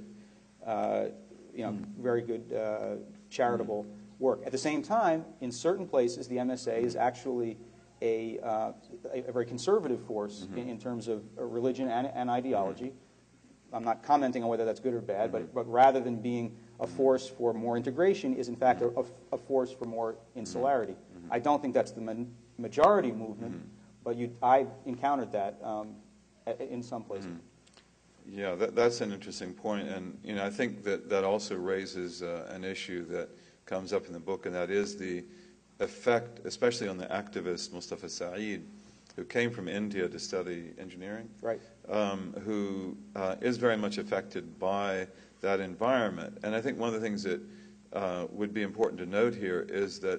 uh, you know, mm. very good uh, charitable mm. work. At the same time, in certain places, the M S A is actually a, uh, a, a very conservative force mm-hmm. in, in terms of uh, religion and, and ideology. Mm-hmm. I'm not commenting on whether that's good or bad, mm-hmm. but, but rather than being a force for more integration, is in fact a, a, a force for more insularity. Mm-hmm. I don't think that's the ma- majority movement, mm-hmm. but you, I've encountered that um, in some places. Mm-hmm. Yeah, that, that's an interesting point, and you know I think that that also raises uh, an issue that comes up in the book, and that is the effect, especially on the activist Mustafa Saeed, who came from India to study engineering, right? Um, who uh, is very much affected by that environment, and I think one of the things that uh, would be important to note here is that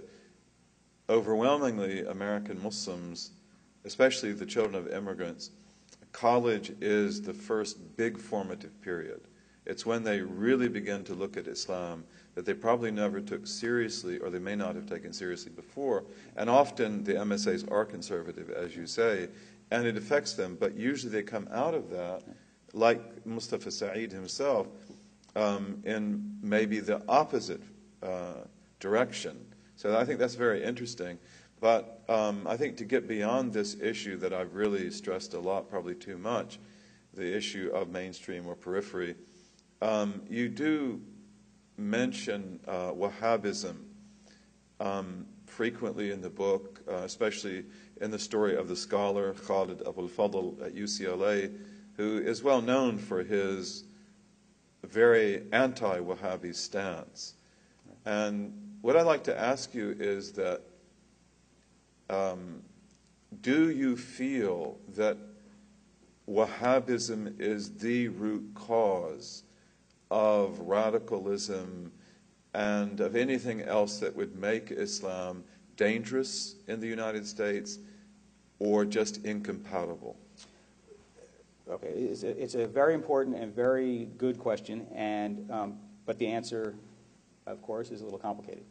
overwhelmingly American Muslims, especially the children of immigrants, college is the first big formative period. It's when they really begin to look at Islam that they probably never took seriously, or they may not have taken seriously before. And often the M S As are conservative, as you say, and it affects them. But usually they come out of that, like Mustafa Saeed himself, um, in maybe the opposite uh, direction. So I think that's very interesting. But um, I think to get beyond this issue that I've really stressed a lot, probably too much, the issue of mainstream or periphery, um, you do mention uh, Wahhabism um, frequently in the book, uh, especially in the story of the scholar Khalid Abul Fadl at U C L A, who is well known for his very anti-Wahhabi stance. And what I'd like to ask you is that Um, do you feel that Wahhabism is the root cause of radicalism and of anything else that would make Islam dangerous in the United States or just incompatible? Okay, it's a, it's a very important and very good question, and um, but the answer, of course, is a little complicated.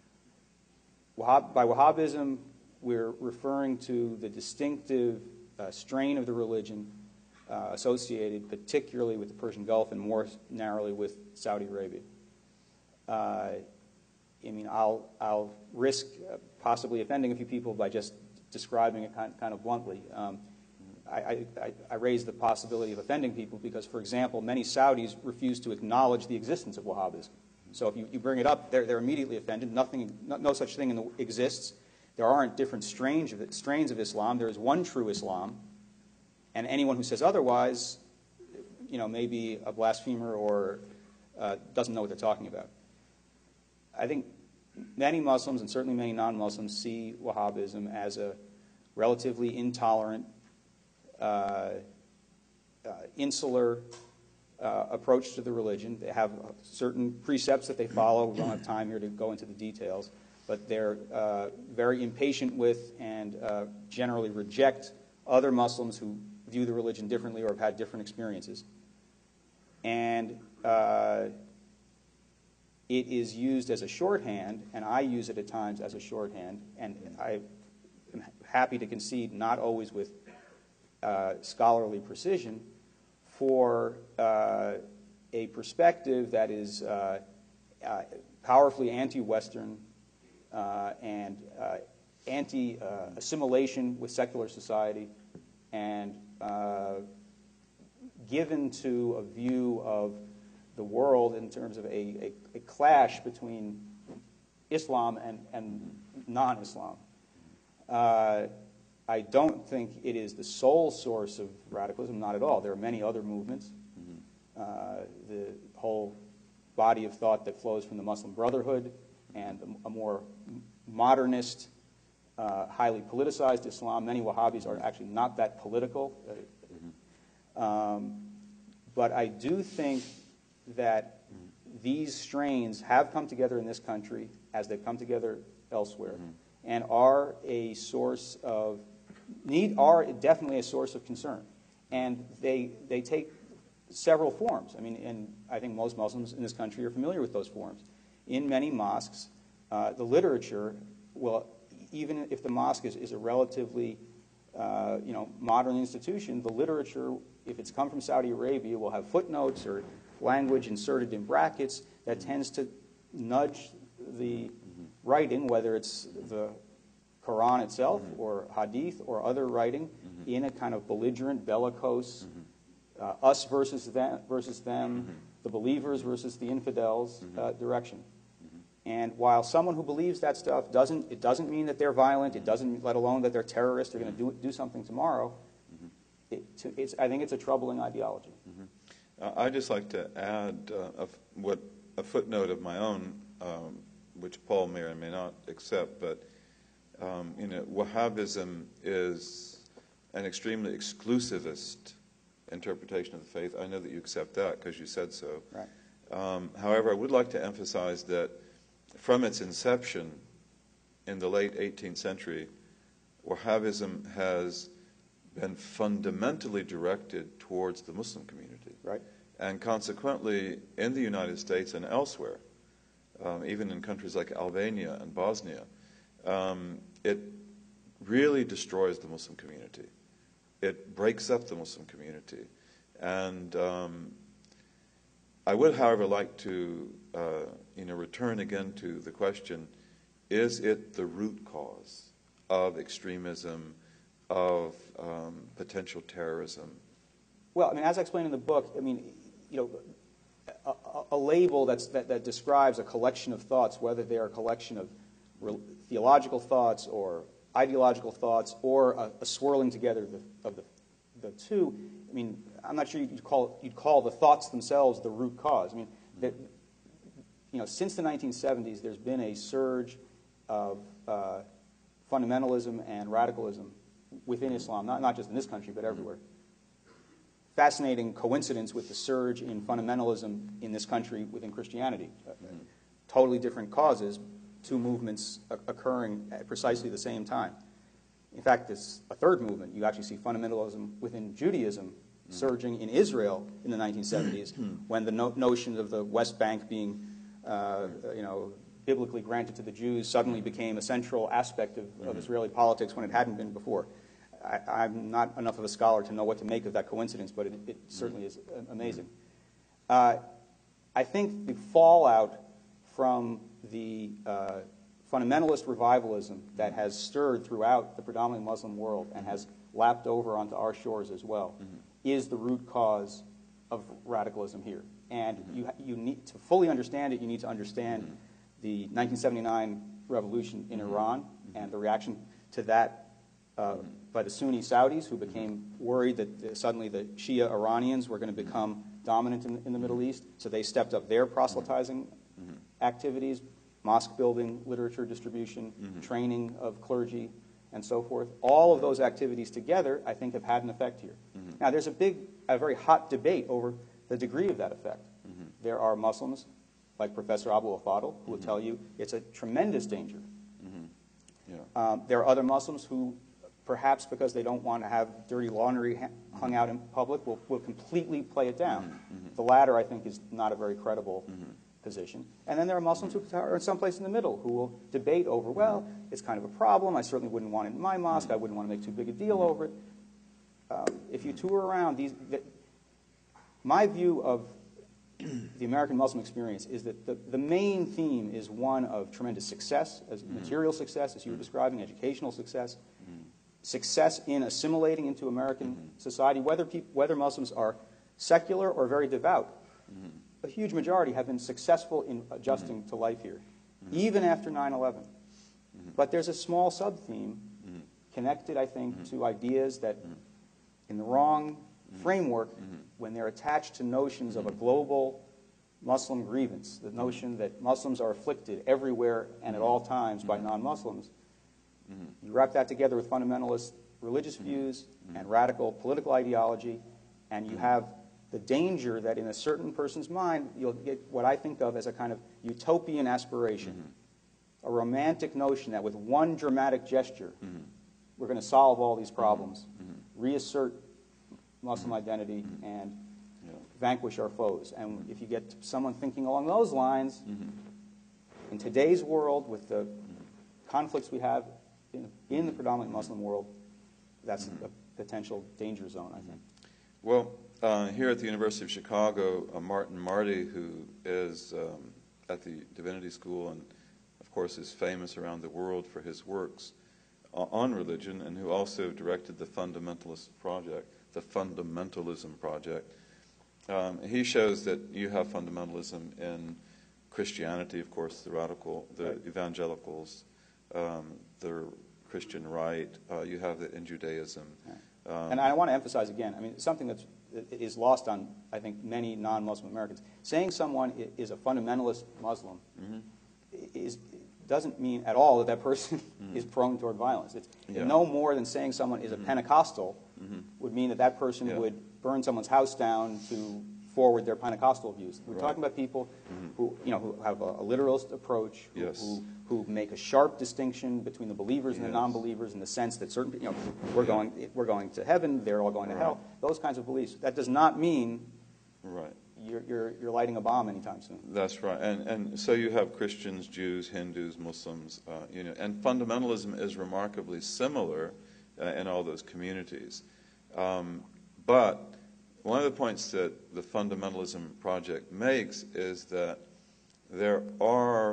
Wahhab, by Wahhabism, we're referring to the distinctive uh, strain of the religion uh, associated particularly with the Persian Gulf and more narrowly with Saudi Arabia. Uh, I mean, I'll, I'll risk uh, possibly offending a few people by just describing it kind, kind of bluntly. Um, I, I, I raise the possibility of offending people because, for example, many Saudis refuse to acknowledge the existence of Wahhabism. So if you, you bring it up, they're, they're immediately offended. Nothing, no, no such thing in the, exists. There aren't different strains of, it, strains of Islam. There is one true Islam, and anyone who says otherwise, you know, may be a blasphemer or uh, doesn't know what they're talking about. I think many Muslims, and certainly many non-Muslims, see Wahhabism as a relatively intolerant, uh, uh, insular uh, approach to the religion. They have certain precepts that they follow. We don't have time here to go into the details. But they're uh, very impatient with and uh, generally reject other Muslims who view the religion differently or have had different experiences. And uh, it is used as a shorthand, and I use it at times as a shorthand, and I am happy to concede, not always with uh, scholarly precision, for uh, a perspective that is uh, uh, powerfully anti-Western uh, and uh, anti-assimilation with secular society, and uh, given to a view of the world in terms of a, a, a clash between Islam and, and non-Islam. Uh, I don't think it is the sole source of radicalism, not at all. There are many other movements. Mm-hmm. uh, the whole body of thought that flows from the Muslim Brotherhood and a, a more modernist, uh, highly politicized Islam. Many Wahhabis are actually not that political. Mm-hmm. um, but I do think that these strains have come together in this country as they've come together elsewhere, mm-hmm. and are a source of need, are definitely a source of concern. And they they take several forms. I mean, and I think most Muslims in this country are familiar with those forms. In many mosques, uh, the literature will, even if the mosque is, is a relatively uh, you know modern institution, the literature, if it's come from Saudi Arabia, will have footnotes or language inserted in brackets that tends to nudge the mm-hmm. writing, whether it's the Quran itself mm-hmm. or Hadith or other writing, mm-hmm. in a kind of belligerent, bellicose, mm-hmm. uh, us versus them, versus them mm-hmm. the believers versus the infidels mm-hmm. uh, direction. Mm-hmm. And while someone who believes that stuff doesn't, it doesn't mean that they're violent. It doesn't, let alone that they're terrorists. They're going to do do something tomorrow. Mm-hmm. It, to, it's, I think it's a troubling ideology. Mm-hmm. Uh, I'd just like to add uh, a, what, a footnote of my own, um, which Paul may or may not accept, but um, you know, Wahhabism is an extremely exclusivist interpretation of the faith. I know that you accept that because you said so. Right. Um, however, I would like to emphasize that from its inception in the late eighteenth century, Wahhabism has been fundamentally directed towards the Muslim community. Right. And consequently, in the United States and elsewhere, um, even in countries like Albania and Bosnia, um, it really destroys the Muslim community. It breaks up the Muslim community. And um, I would, however, like to uh, you know, return again to the question, is it the root cause of extremism, of um, potential terrorism? Well, I mean, as I explained in the book, I mean, you know, a, a, a label that's, that, that describes a collection of thoughts, whether they're a collection of re- theological thoughts or ideological thoughts or a, a swirling together of, the, of the, the two, I mean, I'm not sure you'd call, you'd call the thoughts themselves the root cause. I mean, that, you know, since the nineteen seventies, there's been a surge of uh, fundamentalism and radicalism within Islam, not, not just in this country, but everywhere. fascinating coincidence with the surge in fundamentalism in this country within Christianity. Mm-hmm. Totally different causes, two movements occurring at precisely the same time. In fact, there's a third movement. You actually see fundamentalism within Judaism mm-hmm. surging in Israel in the nineteen seventies when the no- notion of the West Bank being, uh, you know, biblically granted to the Jews suddenly became a central aspect of, mm-hmm. of Israeli politics when it hadn't been before. I, I'm not enough of a scholar to know what to make of that coincidence, but it, it certainly is amazing. Uh, I think the fallout from the uh, fundamentalist revivalism that has stirred throughout the predominantly Muslim world and has lapped over onto our shores as well mm-hmm. is the root cause of radicalism here. And mm-hmm. you, you need to fully understand it, you need to understand mm-hmm. the nineteen seventy-nine revolution in mm-hmm. Iran mm-hmm. and the reaction to that uh, mm-hmm. by the Sunni Saudis, who became worried that uh, suddenly the Shia Iranians were going to become dominant in, in the Middle East, so they stepped up their proselytizing mm-hmm. activities, mosque building, literature distribution, mm-hmm. training of clergy, and so forth. All of those activities together, I think, have had an effect here. Mm-hmm. Now, there's a big, a very hot debate over the degree of that effect. Mm-hmm. There are Muslims, like Professor Abu al-Fadl, who will mm-hmm. tell you it's a tremendous danger. Mm-hmm. Yeah. Um, there are other Muslims who, perhaps because they don't want to have dirty laundry ha- hung out in public, will, will completely play it down. Mm-hmm. The latter, I think, is not a very credible mm-hmm. position. And then there are Muslims who are someplace in the middle who will debate over, well, it's kind of a problem. I certainly wouldn't want it in my mosque. I wouldn't want to make too big a deal over it. Um, if you tour around, these, the, my view of the American Muslim experience is that the, the main theme is one of tremendous success, as material success, as you were describing, educational success, success in assimilating into American society, whether, peop- whether Muslims are secular or very devout. A huge majority have been successful in adjusting mm-hmm. to life here, mm-hmm. even after nine eleven. Mm-hmm. But there's a small sub-theme mm-hmm. connected, I think, mm-hmm. to ideas that, mm-hmm. in the wrong mm-hmm. framework, mm-hmm. when they're attached to notions mm-hmm. of a global Muslim grievance, the notion that Muslims are afflicted everywhere and at all times mm-hmm. by non-Muslims, mm-hmm. you wrap that together with fundamentalist religious mm-hmm. views mm-hmm. and radical political ideology, and you mm-hmm. have the danger that in a certain person's mind, you'll get what I think of as a kind of utopian aspiration, mm-hmm. a romantic notion that with one dramatic gesture, mm-hmm. we're going to solve all these problems, mm-hmm. reassert Muslim mm-hmm. identity, mm-hmm. and yeah. vanquish our foes. And mm-hmm. if you get someone thinking along those lines, mm-hmm. in today's world, with the mm-hmm. conflicts we have in, in the predominantly Muslim world, that's mm-hmm. a potential danger zone, I think. Well, Uh, here at the University of Chicago, uh, Martin Marty, who is um, at the Divinity School and, of course, is famous around the world for his works uh, on religion, and who also directed the Fundamentalist Project, the Fundamentalism Project, um, he shows that you have fundamentalism in Christianity, of course, the radical, the right. evangelicals, um, the Christian right. Uh, you have it in Judaism. Right. Um, and I want to emphasize again, I mean, something that's is lost on, I think, many non-Muslim Americans. Saying someone is a fundamentalist Muslim mm-hmm. is, doesn't mean at all that that person mm-hmm. is prone toward violence. It's yeah. no more than saying someone is a mm-hmm. Pentecostal mm-hmm. would mean that that person yeah. would burn someone's house down to forward their Pentecostal views. We're right. talking about people mm-hmm. who, you know, who have a, a literalist approach, who, yes. who, who make a sharp distinction between the believers yes. and the non-believers, in the sense that certain, you know, we're yeah. going, we're going to heaven, they're all going to right. hell. Those kinds of beliefs. That does not mean right. you're, you're, you're lighting a bomb anytime soon. That's right. And and so you have Christians, Jews, Hindus, Muslims, uh, you know, and fundamentalism is remarkably similar uh, in all those communities. Um, but one of the points that the Fundamentalism Project makes is that there are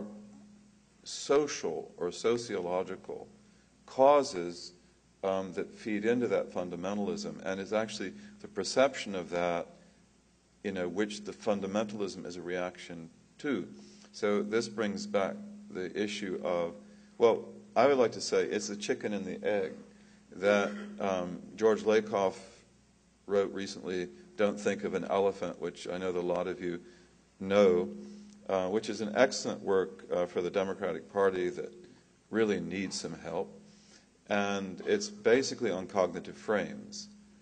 social or sociological causes um, that feed into that fundamentalism, and is actually the perception of that, you know, which the fundamentalism is a reaction to. So this brings back the issue of, well, I would like to say it's the chicken and the egg that um, George Lakoff wrote recently, Don't Think of an Elephant, which I know that a lot of you know, uh, which is an excellent work uh, for the Democratic Party that really needs some help. And it's basically on cognitive frames.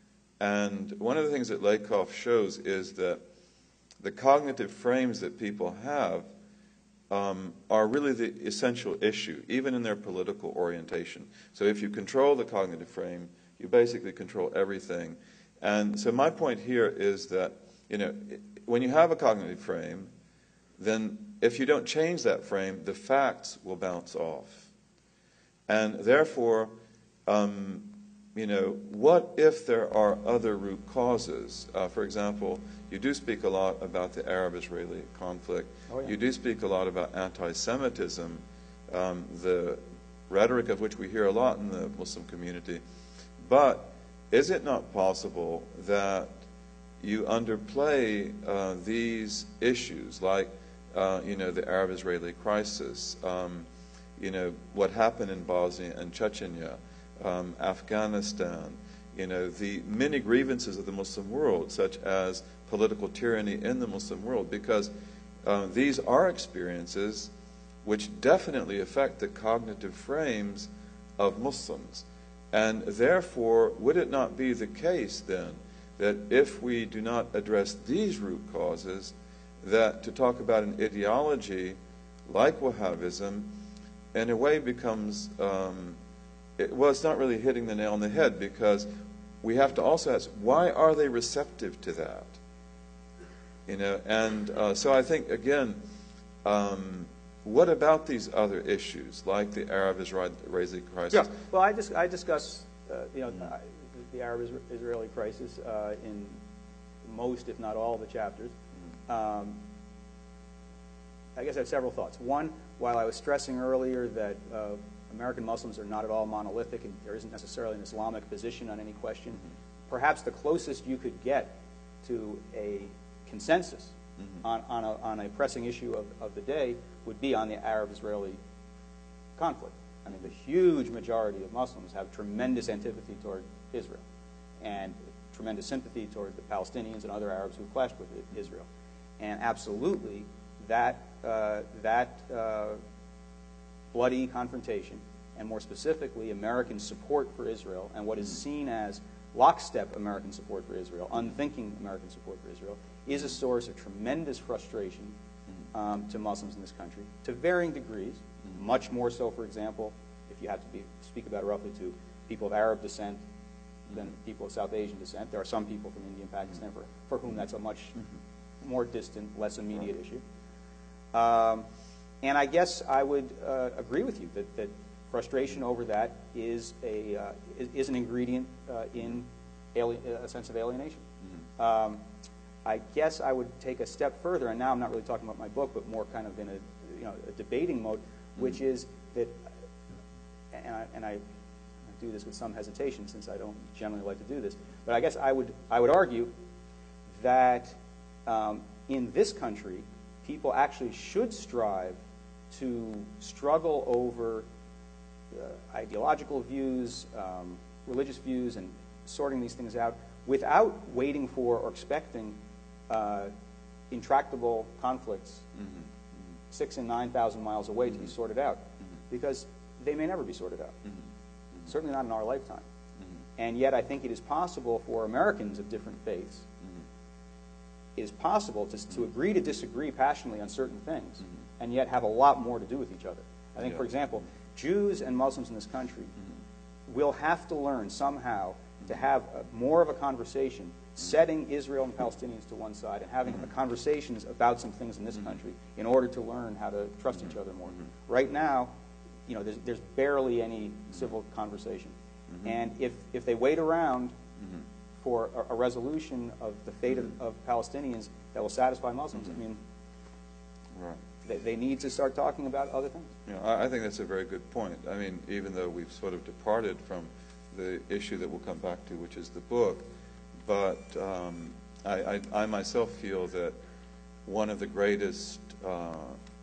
And one of the things that Lakoff shows is that the cognitive frames that people have um, are really the essential issue, even in their political orientation. So if you control the cognitive frame, you basically control everything. And so my point here is that, you know, when you have a cognitive frame, then if you don't change that frame, the facts will bounce off. And therefore, um, you know, what if there are other root causes? Uh, for example, you do speak a lot about the Arab-Israeli conflict. Oh, yeah. You do speak a lot about anti-Semitism, um, the rhetoric of which we hear a lot in the Muslim community. But is it not possible that you underplay uh, these issues, like, uh, you know, the Arab-Israeli crisis, um, you know, what happened in Bosnia and Chechnya, um, Afghanistan, you know, the many grievances of the Muslim world, such as political tyranny in the Muslim world, because uh, these are experiences which definitely affect the cognitive frames of Muslims. And therefore, would it not be the case then that if we do not address these root causes, that to talk about an ideology like Wahhabism in a way becomes, um, it, well, it's not really hitting the nail on the head, because we have to also ask, why are they receptive to that? You know, and uh, so I think, again, um, what about these other issues, like the Arab-Israeli crisis? Yeah. Well, I, dis- I discuss, uh, you know, mm-hmm. the Arab-Israeli crisis uh, in most, if not all, of the chapters. Mm-hmm. um, I guess I have several thoughts. One, while I was stressing earlier that uh, American Muslims are not at all monolithic and there isn't necessarily an Islamic position on any question, mm-hmm. perhaps the closest you could get to a consensus mm-hmm. on, on, a, on a pressing issue of, of the day would be on the Arab-Israeli conflict. I mean, the huge majority of Muslims have tremendous antipathy toward Israel and tremendous sympathy toward the Palestinians and other Arabs who clashed with Israel. And absolutely, that, uh, that uh, bloody confrontation, and more specifically, American support for Israel, and what is seen as lockstep American support for Israel, unthinking American support for Israel, is a source of tremendous frustration um, to Muslims in this country, to varying degrees. Mm-hmm. Much more so, for example, if you have to be, speak about it roughly to people of Arab descent than people of South Asian descent. There are some people from India and Pakistan for, for whom that's a much mm-hmm. more distant, less immediate issue. Um, and I guess I would uh, agree with you that, that frustration over that is a uh, is, is an ingredient uh, in alien, a sense of alienation. Mm-hmm. Um, I guess I would take a step further, and now I'm not really talking about my book, but more kind of in a you know a debating mode, which mm-hmm. is that, and I, and I do this with some hesitation since I don't generally like to do this, but I guess I would I would argue that um, in this country, people actually should strive to struggle over uh, ideological views, um, religious views, and sorting these things out without waiting for or expecting uh, intractable conflicts mm-hmm. Mm-hmm. six and nine thousand miles away mm-hmm. to be sorted out, mm-hmm. because they may never be sorted out. Mm-hmm. Mm-hmm. Certainly not in our lifetime. Mm-hmm. And yet, I think it is possible for Americans of different faiths. Mm-hmm. It is possible to, to agree to disagree passionately on certain things, mm-hmm. and yet have a lot more to do with each other. I think, yeah. for example, Jews and Muslims in this country mm-hmm. will have to learn somehow to have a, more of a conversation, setting Israel and Palestinians to one side and having mm-hmm. conversations about some things in this mm-hmm. country in order to learn how to trust mm-hmm. each other more. Mm-hmm. Right now, you know, there's, there's barely any civil conversation. Mm-hmm. And if, if they wait around mm-hmm. for a, a resolution of the fate mm-hmm. of, of Palestinians that will satisfy Muslims, mm-hmm. I mean, right. they, they need to start talking about other things. You know, I, I think that's a very good point. I mean, even though we've sort of departed from the issue that we'll come back to, which is the book, but um, I, I, I myself feel that one of the greatest uh,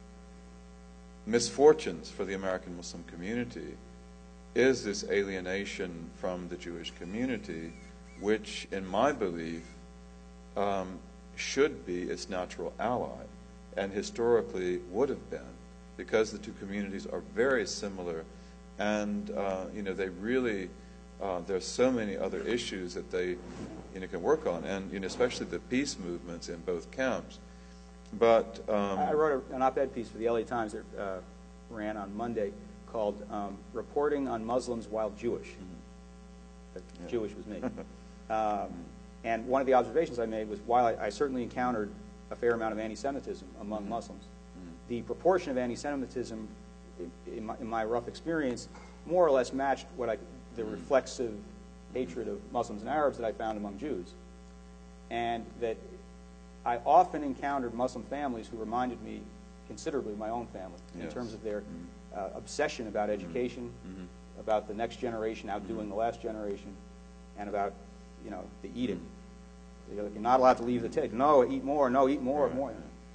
misfortunes for the American Muslim community is this alienation from the Jewish community, which, in my belief, um, should be its natural ally, and historically would have been, because the two communities are very similar, and uh, you know they really uh, there's so many other issues that they you know, can work on, and you know, especially the peace movements in both camps. But um, I wrote a, an op-ed piece for the L A Times that uh, ran on Monday called um, "Reporting on Muslims While Jewish." But Yeah. Jewish was me. um, and one of the observations I made was, while I, I certainly encountered a fair amount of anti-Semitism among Mhm. Muslims, Mhm. the proportion of anti-Semitism, in, in, my, in my rough experience, more or less matched what I, the Mhm. reflexive hatred of Muslims and Arabs that I found among Jews. And that I often encountered Muslim families who reminded me considerably of my own family in Yes. terms of their Mhm. uh, obsession about education, Mhm. about the next generation outdoing Mhm. the last generation, and about, you know, the eating. Mhm. You're, like, you're not allowed to leave the table. No, eat more. No, eat more. Right. More.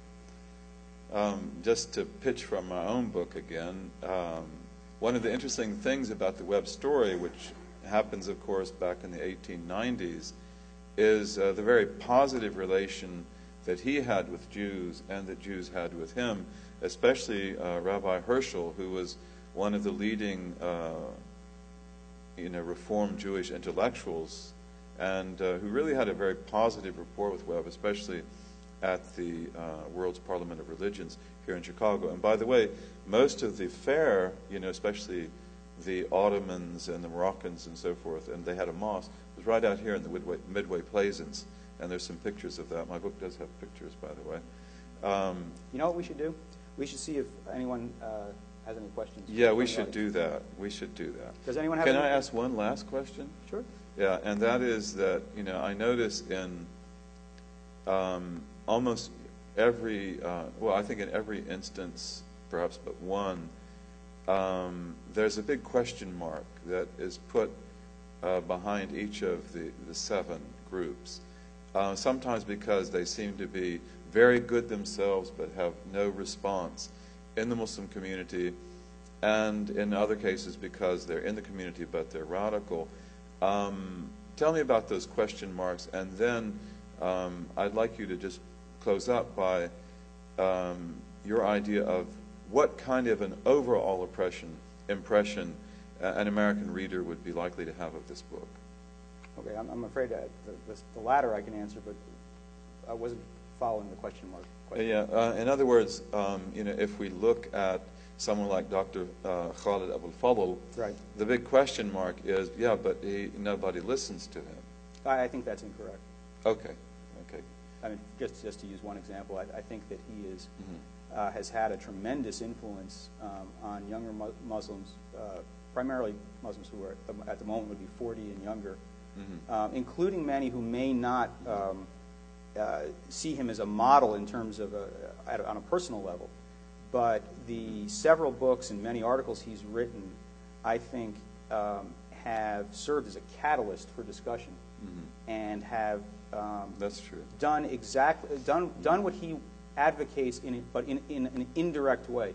Um, just to pitch from my own book again, um, one of the interesting things about the Webb story, which happens, of course, back in the eighteen nineties, is uh, the very positive relation that he had with Jews and that Jews had with him, especially uh, Rabbi Herschel, who was one of the leading uh, you know, Reform Jewish intellectuals, and uh, who really had a very positive rapport with Webb, especially at the uh, World's Parliament of Religions here in Chicago. And by the way, most of the fair, you know, especially the Ottomans and the Moroccans and so forth, and they had a mosque, was right out here in the Midway, Midway Plaisance, and there's some pictures of that. My book does have pictures, by the way. Um, You know what we should do? We should see if anyone uh, has any questions. yeah, we from the should audience. do that. We should do that. Does anyone have Can any I ask one last question? Sure. Yeah, and that is that, you know, I notice in um, almost every, uh, well, I think in every instance, perhaps but one, um, there's a big question mark that is put uh, behind each of the, the seven groups. Uh, sometimes because they seem to be very good themselves but have no response in the Muslim community, and in other cases because they're in the community but they're radical. Um, tell me about those question marks, and then um, I'd like you to just close up by um, your idea of what kind of an overall impression, impression uh, an American reader would be likely to have of this book. Okay, I'm, I'm afraid that the, the, the latter I can answer, but I wasn't following the question mark. Question. Yeah, uh, in other words, um, you know, if we look at someone like Doctor Uh, Khalid Abul Fadl, Right. the big question mark is, yeah, but he, nobody listens to him. I, I think that's incorrect. Okay, okay. I mean, just just to use one example, I, I think that he is Mhm. uh, has had a tremendous influence um, on younger mu Muslims, uh, primarily Muslims who are at the, at the moment would be forty and younger, Mhm. um, including many who may not um, uh, see him as a model in terms of a, at a, on a personal level. But the several books and many articles he's written, I think, um, have served as a catalyst for discussion Mhm. and have um, That's true. done exactly done done what he advocates in it, but in, in an indirect way.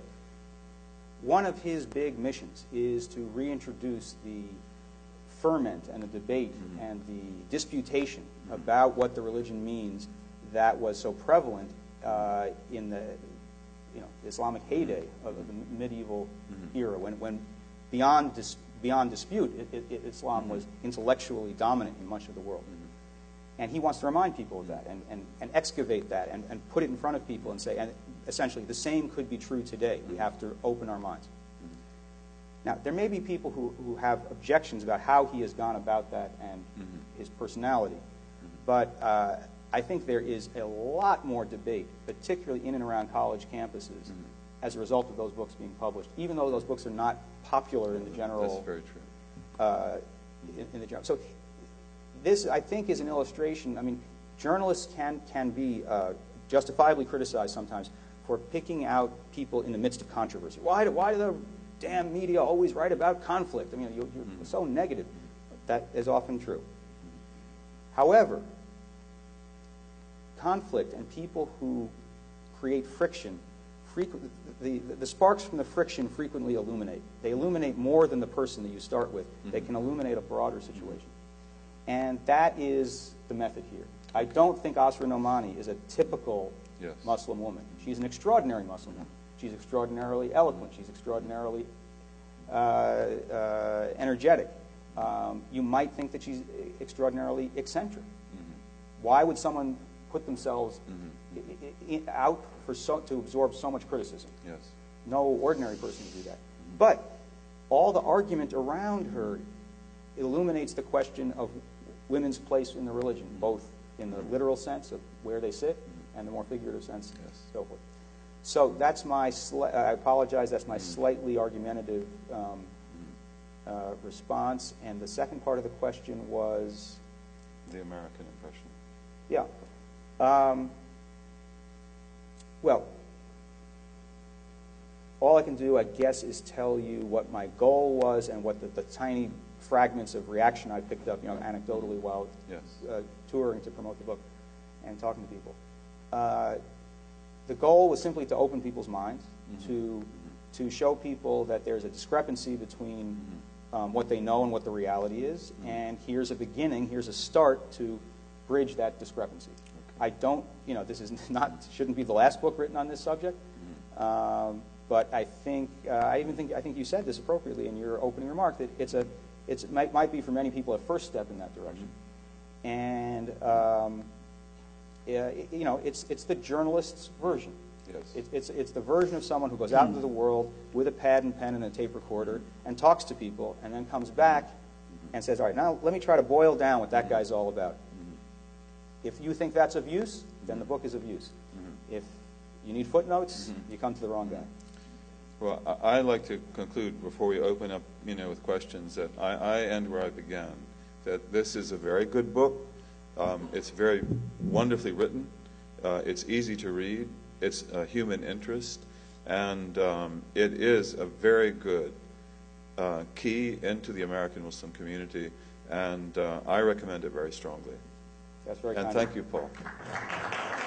One of his big missions is to reintroduce the ferment and the debate Mhm. and the disputation Mhm. about what the religion means that was so prevalent uh, in the you know Islamic heyday of the medieval Mhm. era, when when beyond dis, beyond dispute, it, it, it, Islam Mhm. was intellectually dominant in much of the world. Mhm. And he wants to remind people of that and, and, and excavate that and, and put it in front of people and say, and essentially, the same could be true today. We have to open our minds. Now, there may be people who, who have objections about how he has gone about that and Mhm. his personality, but uh, I think there is a lot more debate, particularly in and around college campuses, Mhm. as a result of those books being published, even though those books are not popular in the general That's very true. uh, in, in the general. So this, I think, is an illustration. I mean, journalists can can be uh, justifiably criticized sometimes for picking out people in the midst of controversy. Why do, why do the damn media always write about conflict? I mean, you're, you're Mhm. so negative. That is often true. However, conflict and people who create friction, frequent, the, the, the sparks from the friction frequently illuminate. They illuminate more than the person that you start with. They Mhm. can illuminate a broader situation. And that is the method here. I don't think Asra Nomani is a typical Yes. Muslim woman. She's an extraordinary Muslim woman. She's extraordinarily eloquent. She's extraordinarily uh, uh, energetic. um, you might think that she's extraordinarily eccentric. Mm-hmm. Why would someone put themselves Mm-hmm. i- i- i- out for so, to absorb so much criticism? Yes. No ordinary person would do that. But all the argument around her illuminates the question of women's place in the religion, both in the literal sense of where they sit and the more figurative sense, Yes. so forth. So that's my, sli- I apologize, that's my slightly argumentative um, uh, response. And the second part of the question was, The American impression. yeah. Um, well, all I can do, I guess, is tell you what my goal was and what the, the tiny fragments of reaction I picked up, you know, anecdotally while Yes. uh, touring to promote the book and talking to people. Uh, the goal was simply to open people's minds, Mhm. to to show people that there's a discrepancy between um, what they know and what the reality is, and here's a beginning, here's a start to bridge that discrepancy. I don't, you know, this is not, shouldn't be the last book written on this subject, um, but I think, uh, I even think, I think you said this appropriately in your opening remark, that it's a, it's, it might, might be for many people a first step in that direction. And, um, yeah, it- you know, it's, it's the journalist's version. Yes. It, it's, it's the version of someone who goes out into the world with a pad and pen and a tape recorder and talks to people and then comes back and says, all right, now let me try to boil down what that guy's all about. If you think that's of use, then the book is of use. If you need footnotes, you come to the wrong guy. Well, I- I'd like to conclude before we open up, you know, with questions that I, I end where I began, that this is a very good book. Um, it's very wonderfully written. Uh, it's easy to read. It's a human interest. And um, it is a very good uh, key into the American Muslim community. And uh, I recommend it very strongly. That's very And kind. thank you, Paul.